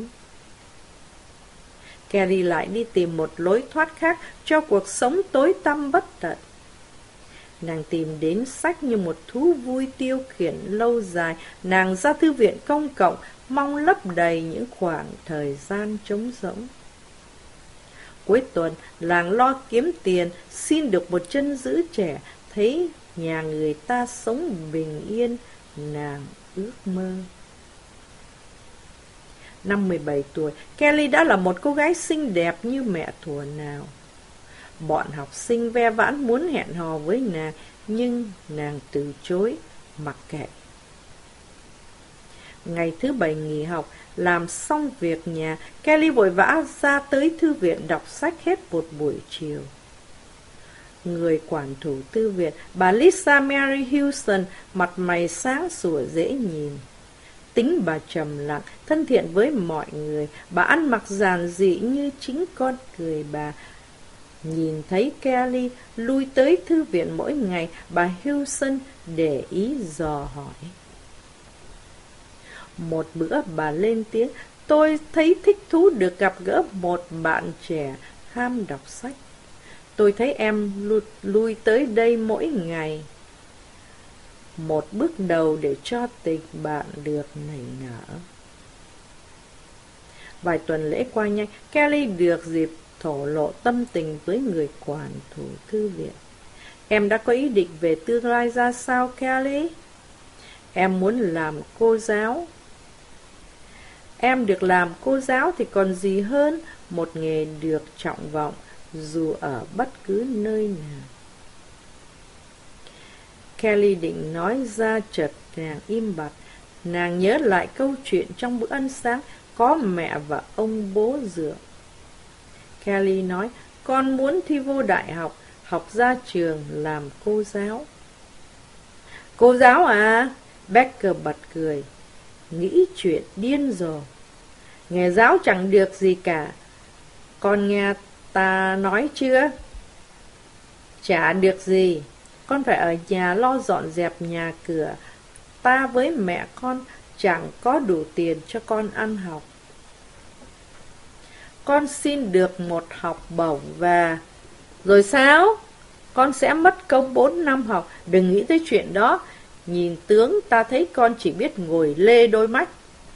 Speaker 1: Kelly lại đi tìm một lối thoát khác cho cuộc sống tối tăm bất tận. Nàng tìm đến sách như một thú vui tiêu khiển lâu dài. Nàng ra thư viện công cộng, mong lấp đầy những khoảng thời gian trống rỗng. Cuối tuần, làng lo kiếm tiền, xin được một chân giữ trẻ, thấy nhà người ta sống bình yên, nàng ước mơ. Năm 17 tuổi, Kelly đã là một cô gái xinh đẹp như mẹ thuở nào. Bọn học sinh ve vãn muốn hẹn hò với nàng, nhưng nàng từ chối, mặc kệ. Ngày thứ Bảy nghỉ học, làm xong việc nhà, Kelly vội vã ra tới thư viện đọc sách hết một buổi chiều. Người quản thủ thư viện, bà Lisa Mary Houston, mặt mày sáng sủa dễ nhìn. Tính bà trầm lặng, thân thiện với mọi người, bà ăn mặc giản dị như chính con người bà. Nhìn thấy Kelly lui tới thư viện mỗi ngày, bà Houston để ý dò hỏi. Một bữa bà lên tiếng, tôi thấy thích thú được gặp gỡ một bạn trẻ ham đọc sách. Tôi thấy em lui tới đây mỗi ngày. Một bước đầu để cho tình bạn được nảy nở. Vài tuần lễ qua nhanh, Kelly được dịp thổ lộ tâm tình với người quản thủ thư viện. Em đã có ý định về tương lai ra sao, Kelly? Em muốn làm cô giáo. Em được làm cô giáo thì còn gì hơn, một nghề được trọng vọng dù ở bất cứ nơi nào. Kelly định nói ra, chợt nàng im bặt. Nàng nhớ lại câu chuyện trong bữa ăn sáng có mẹ và ông bố dượng. Kelly nói, con muốn thi vô đại học, học ra trường làm cô giáo. Cô giáo à? Becker bật cười. Nghĩ chuyện điên rồi. Nghề giáo chẳng được gì cả. Con nghe ta nói chưa? Chả được gì. Con phải ở nhà lo dọn dẹp nhà cửa. Ta với mẹ con chẳng có đủ tiền cho con ăn học. Con xin được một học bổng và... Rồi sao? Con sẽ mất công 4 năm học. Đừng nghĩ tới chuyện đó. Nhìn tướng ta thấy con chỉ biết ngồi lê đôi mắt.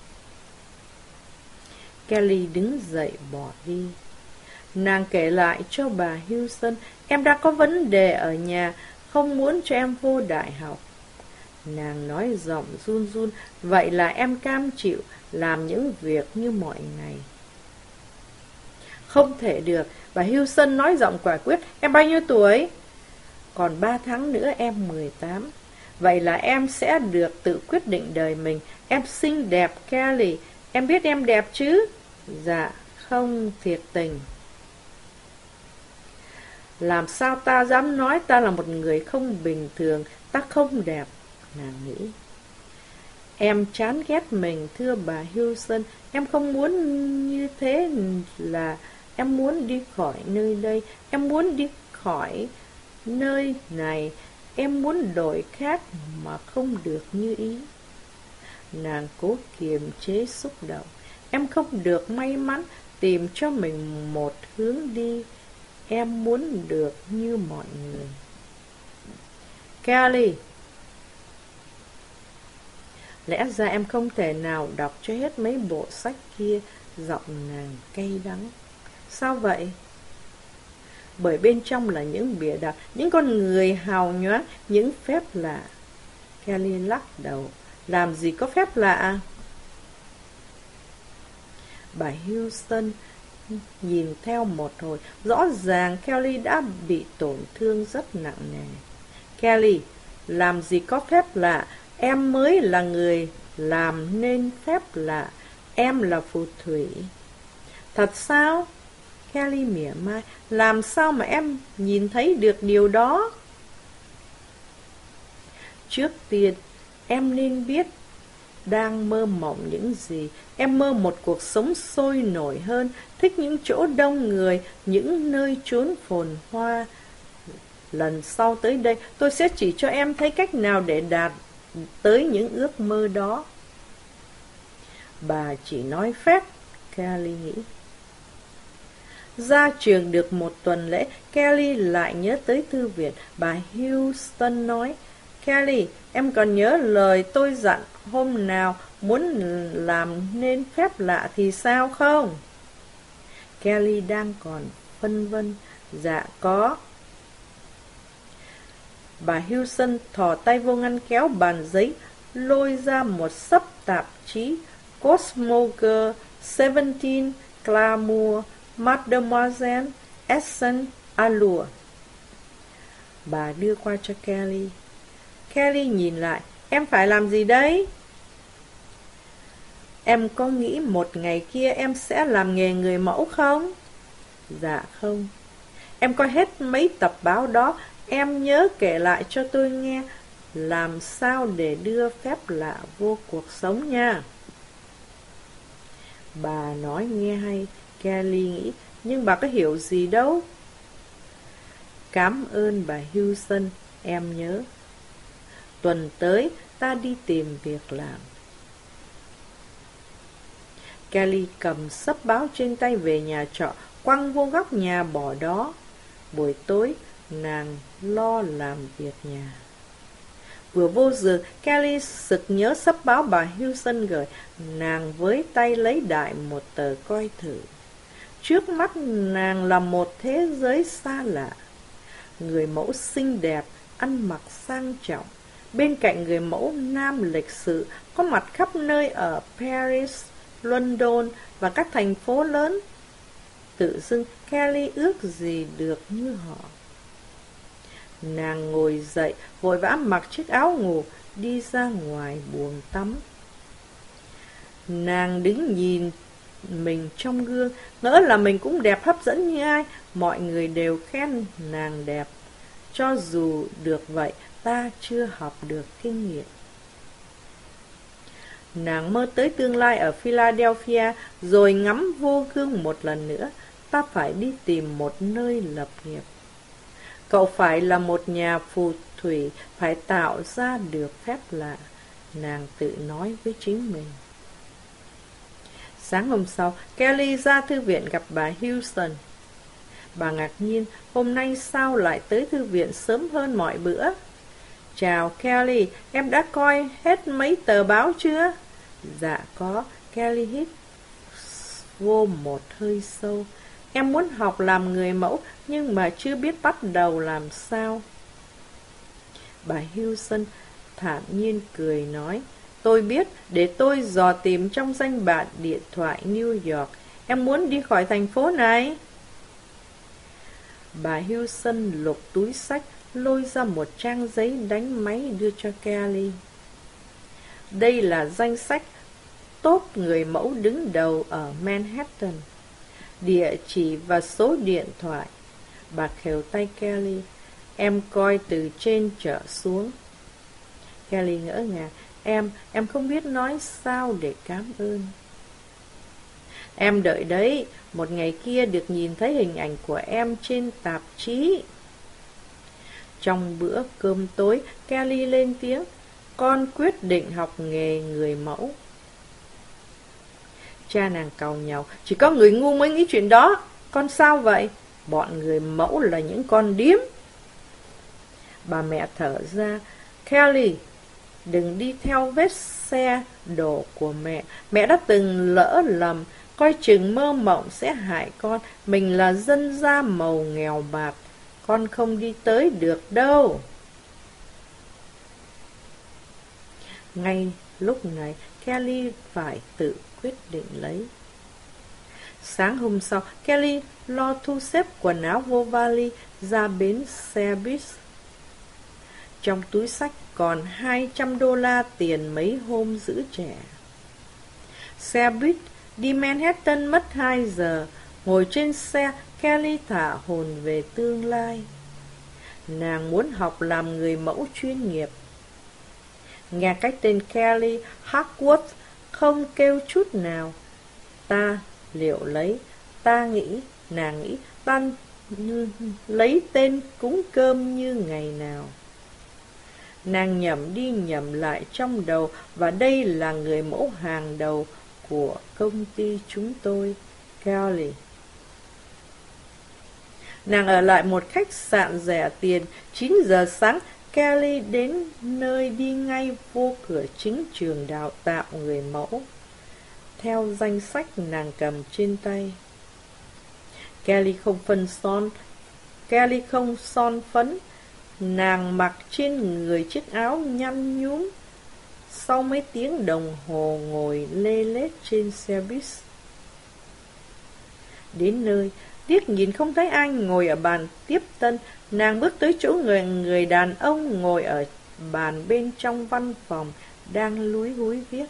Speaker 1: Kelly đứng dậy bỏ đi. Nàng kể lại cho bà Houston, em đã có vấn đề ở nhà, không muốn cho em vô đại học. Nàng nói giọng run run, vậy là em cam chịu làm những việc như mọi ngày. Không thể được, bà Houston nói giọng quả quyết, em bao nhiêu tuổi? Còn 3 tháng nữa em 18. Vậy là em sẽ được tự quyết định đời mình. Em xinh đẹp, Kelly. Em biết em đẹp chứ? Dạ, không, thiệt tình. Làm sao ta dám nói ta là một người không bình thường, ta không đẹp, nàng nghĩ. Em chán ghét mình, thưa bà Houston. Em không muốn như thế, là em muốn đi khỏi nơi đây. Em muốn đi khỏi nơi này. Em muốn đổi khác mà không được như ý. Nàng cố kiềm chế xúc động. Em không được may mắn tìm cho mình một hướng đi. Em muốn được như mọi người. Kelly, lẽ ra em không thể nào đọc cho hết mấy bộ sách kia. Giọng nàng cay đắng. Sao vậy? Bởi bên trong là những bìa đặt, những con người hào nhoáng, những phép lạ. Kelly lắc đầu. Làm gì có phép lạ? Bà Houston nhìn theo một hồi. Rõ ràng Kelly đã bị tổn thương rất nặng nề. Kelly, làm gì có phép lạ? Em mới là người làm nên phép lạ. Em là phù thủy. Thật sao? Kelly mỉa mai. Làm sao mà em nhìn thấy được điều đó? Trước tiên, em nên biết đang mơ mộng những gì. Em mơ một cuộc sống sôi nổi hơn, thích những chỗ đông người, những nơi chốn phồn hoa. Lần sau tới đây, tôi sẽ chỉ cho em thấy cách nào để đạt tới những ước mơ đó. Bà chỉ nói phép, Kelly nghĩ. Ra trường được một tuần lễ, Kelly lại nhớ tới thư viện. Bà Houston nói, Kelly, em còn nhớ lời tôi dặn hôm nào muốn làm nên phép lạ thì sao không? Kelly đang còn phân vân. Dạ có. Bà Houston thò tay vô ngăn kéo bàn giấy, lôi ra một xấp tạp chí Cosmoger, 17, Glamour, Mademoiselle, Essen, Allure. Bà đưa qua cho Kelly. Kelly nhìn lại. Em phải làm gì đấy? Em có nghĩ một ngày kia em sẽ làm nghề người mẫu không? Dạ không. Em coi hết mấy tập báo đó. Em nhớ kể lại cho tôi nghe làm sao để đưa phép lạ vô cuộc sống nha. Bà nói nghe hay, Kelly nghĩ, nhưng bà có hiểu gì đâu. Cảm ơn bà Houston, em nhớ. Tuần tới ta đi tìm việc làm. Kelly cầm xấp báo trên tay về nhà trọ, quăng vô góc nhà bỏ đó. Buổi tối, nàng lo làm việc nhà. Vừa vô giường, Kelly sực nhớ xấp báo bà Houston gửi. Nàng với tay lấy đại một tờ coi thử. Trước mắt nàng là một thế giới xa lạ. Người mẫu xinh đẹp, ăn mặc sang trọng. Bên cạnh người mẫu nam lịch sự, có mặt khắp nơi ở Paris, London và các thành phố lớn. Tự dưng Kelly ước gì được như họ. Nàng ngồi dậy, vội vã mặc chiếc áo ngủ, đi ra ngoài buồng tắm. Nàng đứng nhìn mình trong gương, ngỡ là mình cũng đẹp hấp dẫn như ai, mọi người đều khen nàng đẹp. Cho dù được vậy, ta chưa học được kinh nghiệm. Nàng mơ tới tương lai ở Philadelphia, rồi ngắm vô gương một lần nữa. Ta phải đi tìm một nơi lập nghiệp. Cậu phải là một nhà phù thủy, phải tạo ra được phép lạ, nàng tự nói với chính mình. Sáng hôm sau, Kelly ra thư viện gặp bà Houston. Bà ngạc nhiên, hôm nay sao lại tới thư viện sớm hơn mọi bữa? Chào Kelly, em đã coi hết mấy tờ báo chưa? Dạ có, Kelly hít vô một hơi sâu. Em muốn học làm người mẫu, nhưng mà chưa biết bắt đầu làm sao. Bà Houston thản nhiên cười nói, tôi biết, để tôi dò tìm trong danh bạ điện thoại New York. Em muốn đi khỏi thành phố này? Bà Houston lục túi xách, lôi ra một trang giấy đánh máy đưa cho Kelly. Đây là danh sách top người mẫu đứng đầu ở Manhattan. Địa chỉ và số điện thoại. Bà khều tay Kelly. Em coi từ trên trở xuống. Kelly ngỡ ngàng. Em không biết nói sao để cảm ơn. Em đợi đấy, một ngày kia được nhìn thấy hình ảnh của em trên tạp chí. Trong bữa cơm tối, Kelly lên tiếng, con quyết định học nghề người mẫu. Cha nàng càu nhàu, chỉ có người ngu mới nghĩ chuyện đó. Con sao vậy? Bọn người mẫu là những con điếm. Bà mẹ thở ra, Kelly, đừng đi theo vết xe đổ của mẹ. Mẹ đã từng lỡ lầm, coi chừng mơ mộng sẽ hại con. Mình là dân da màu nghèo bạc, con không đi tới được đâu. Ngay lúc này, Kelly phải tự quyết định lấy. Sáng hôm sau, Kelly lo thu xếp quần áo vô vali ra bến xe buýt. Trong túi xách còn $200 tiền mấy hôm giữ trẻ. Xe buýt đi Manhattan mất 2 giờ. Ngồi trên xe, Kelly thả hồn về tương lai. Nàng muốn học làm người mẫu chuyên nghiệp. Nghe cái tên Kelly Harkworth không kêu chút nào. Ta liệu lấy, nàng nghĩ, ta lấy tên cúng cơm như ngày nào. Nàng nhẩm đi nhẩm lại trong đầu, và đây là người mẫu hàng đầu của công ty chúng tôi, Kelly. Nàng ở lại một khách sạn rẻ tiền. 9 giờ sáng, Kelly đến nơi, đi ngay vô cửa chính trường đào tạo người mẫu. Theo danh sách nàng cầm trên tay. Kelly không son phấn. Nàng mặc trên người chiếc áo nhăn nhúm. Sau mấy tiếng đồng hồ ngồi lê lết trên xe buýt. Đến nơi, liếc nhìn không thấy ai ngồi ở bàn tiếp tân. Nàng bước tới chỗ người đàn ông ngồi ở bàn bên trong văn phòng, đang lúi húi viết.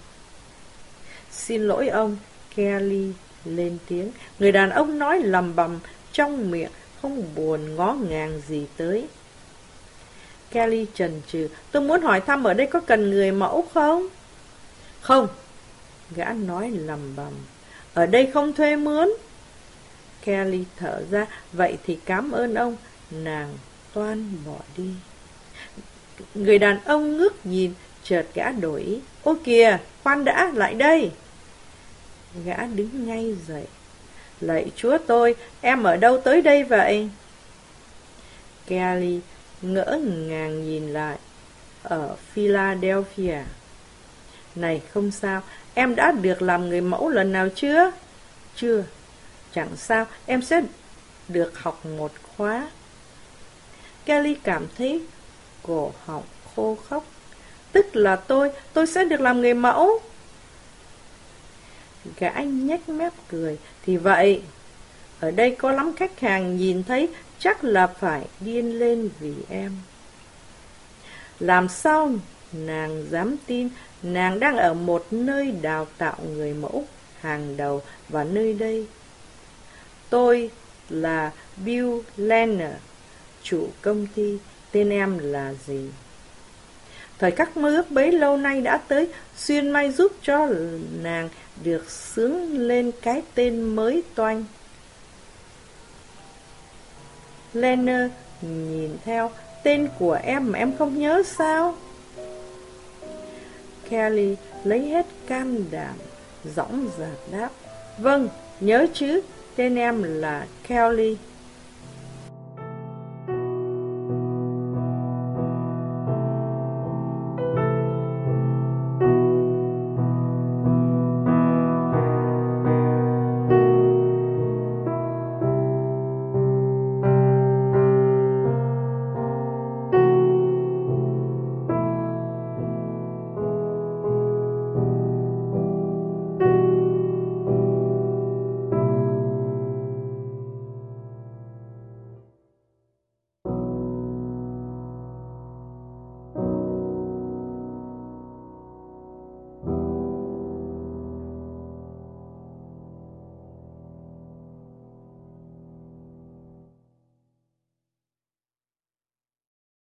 Speaker 1: Xin lỗi ông, Kelly lên tiếng. Người đàn ông nói lầm bầm trong miệng, không buồn ngó ngàng gì tới. Kelly chần chừ, tôi muốn hỏi thăm ở đây có cần người mẫu không? Không, gã nói lầm bầm. Ở đây không thuê mướn. Kelly thở ra, vậy thì cảm ơn ông. Nàng toan bỏ đi. Người đàn ông ngước nhìn, chợt gã đổi ý. Ô kìa, khoan đã, lại đây. Gã đứng ngay dậy. Lạy Chúa tôi, em ở đâu tới đây vậy? Kelly ngỡ ngàng nhìn lại. Ở Philadelphia. Này không sao, em đã được làm người mẫu lần nào chưa? Chưa. Chẳng sao, em sẽ được học một khóa. Kelly cảm thấy cổ họng khô khốc. Tức là tôi sẽ được làm người mẫu. Gã nhếch mép cười. Thì vậy, ở đây có lắm khách hàng nhìn thấy chắc là phải điên lên vì em. Làm sao nàng dám tin nàng đang ở một nơi đào tạo người mẫu hàng đầu và nơi đây? Tôi là Bill Lanner, chủ công ty, tên em là gì? Thời khắc mơ ước bấy lâu nay đã tới, duyên may giúp cho nàng được xướng lên cái tên mới toanh. Lanner nhìn theo, tên của em mà em không nhớ sao? Kelly lấy hết can đảm, dõng dạc đáp, vâng, nhớ chứ, tên em là Kelly.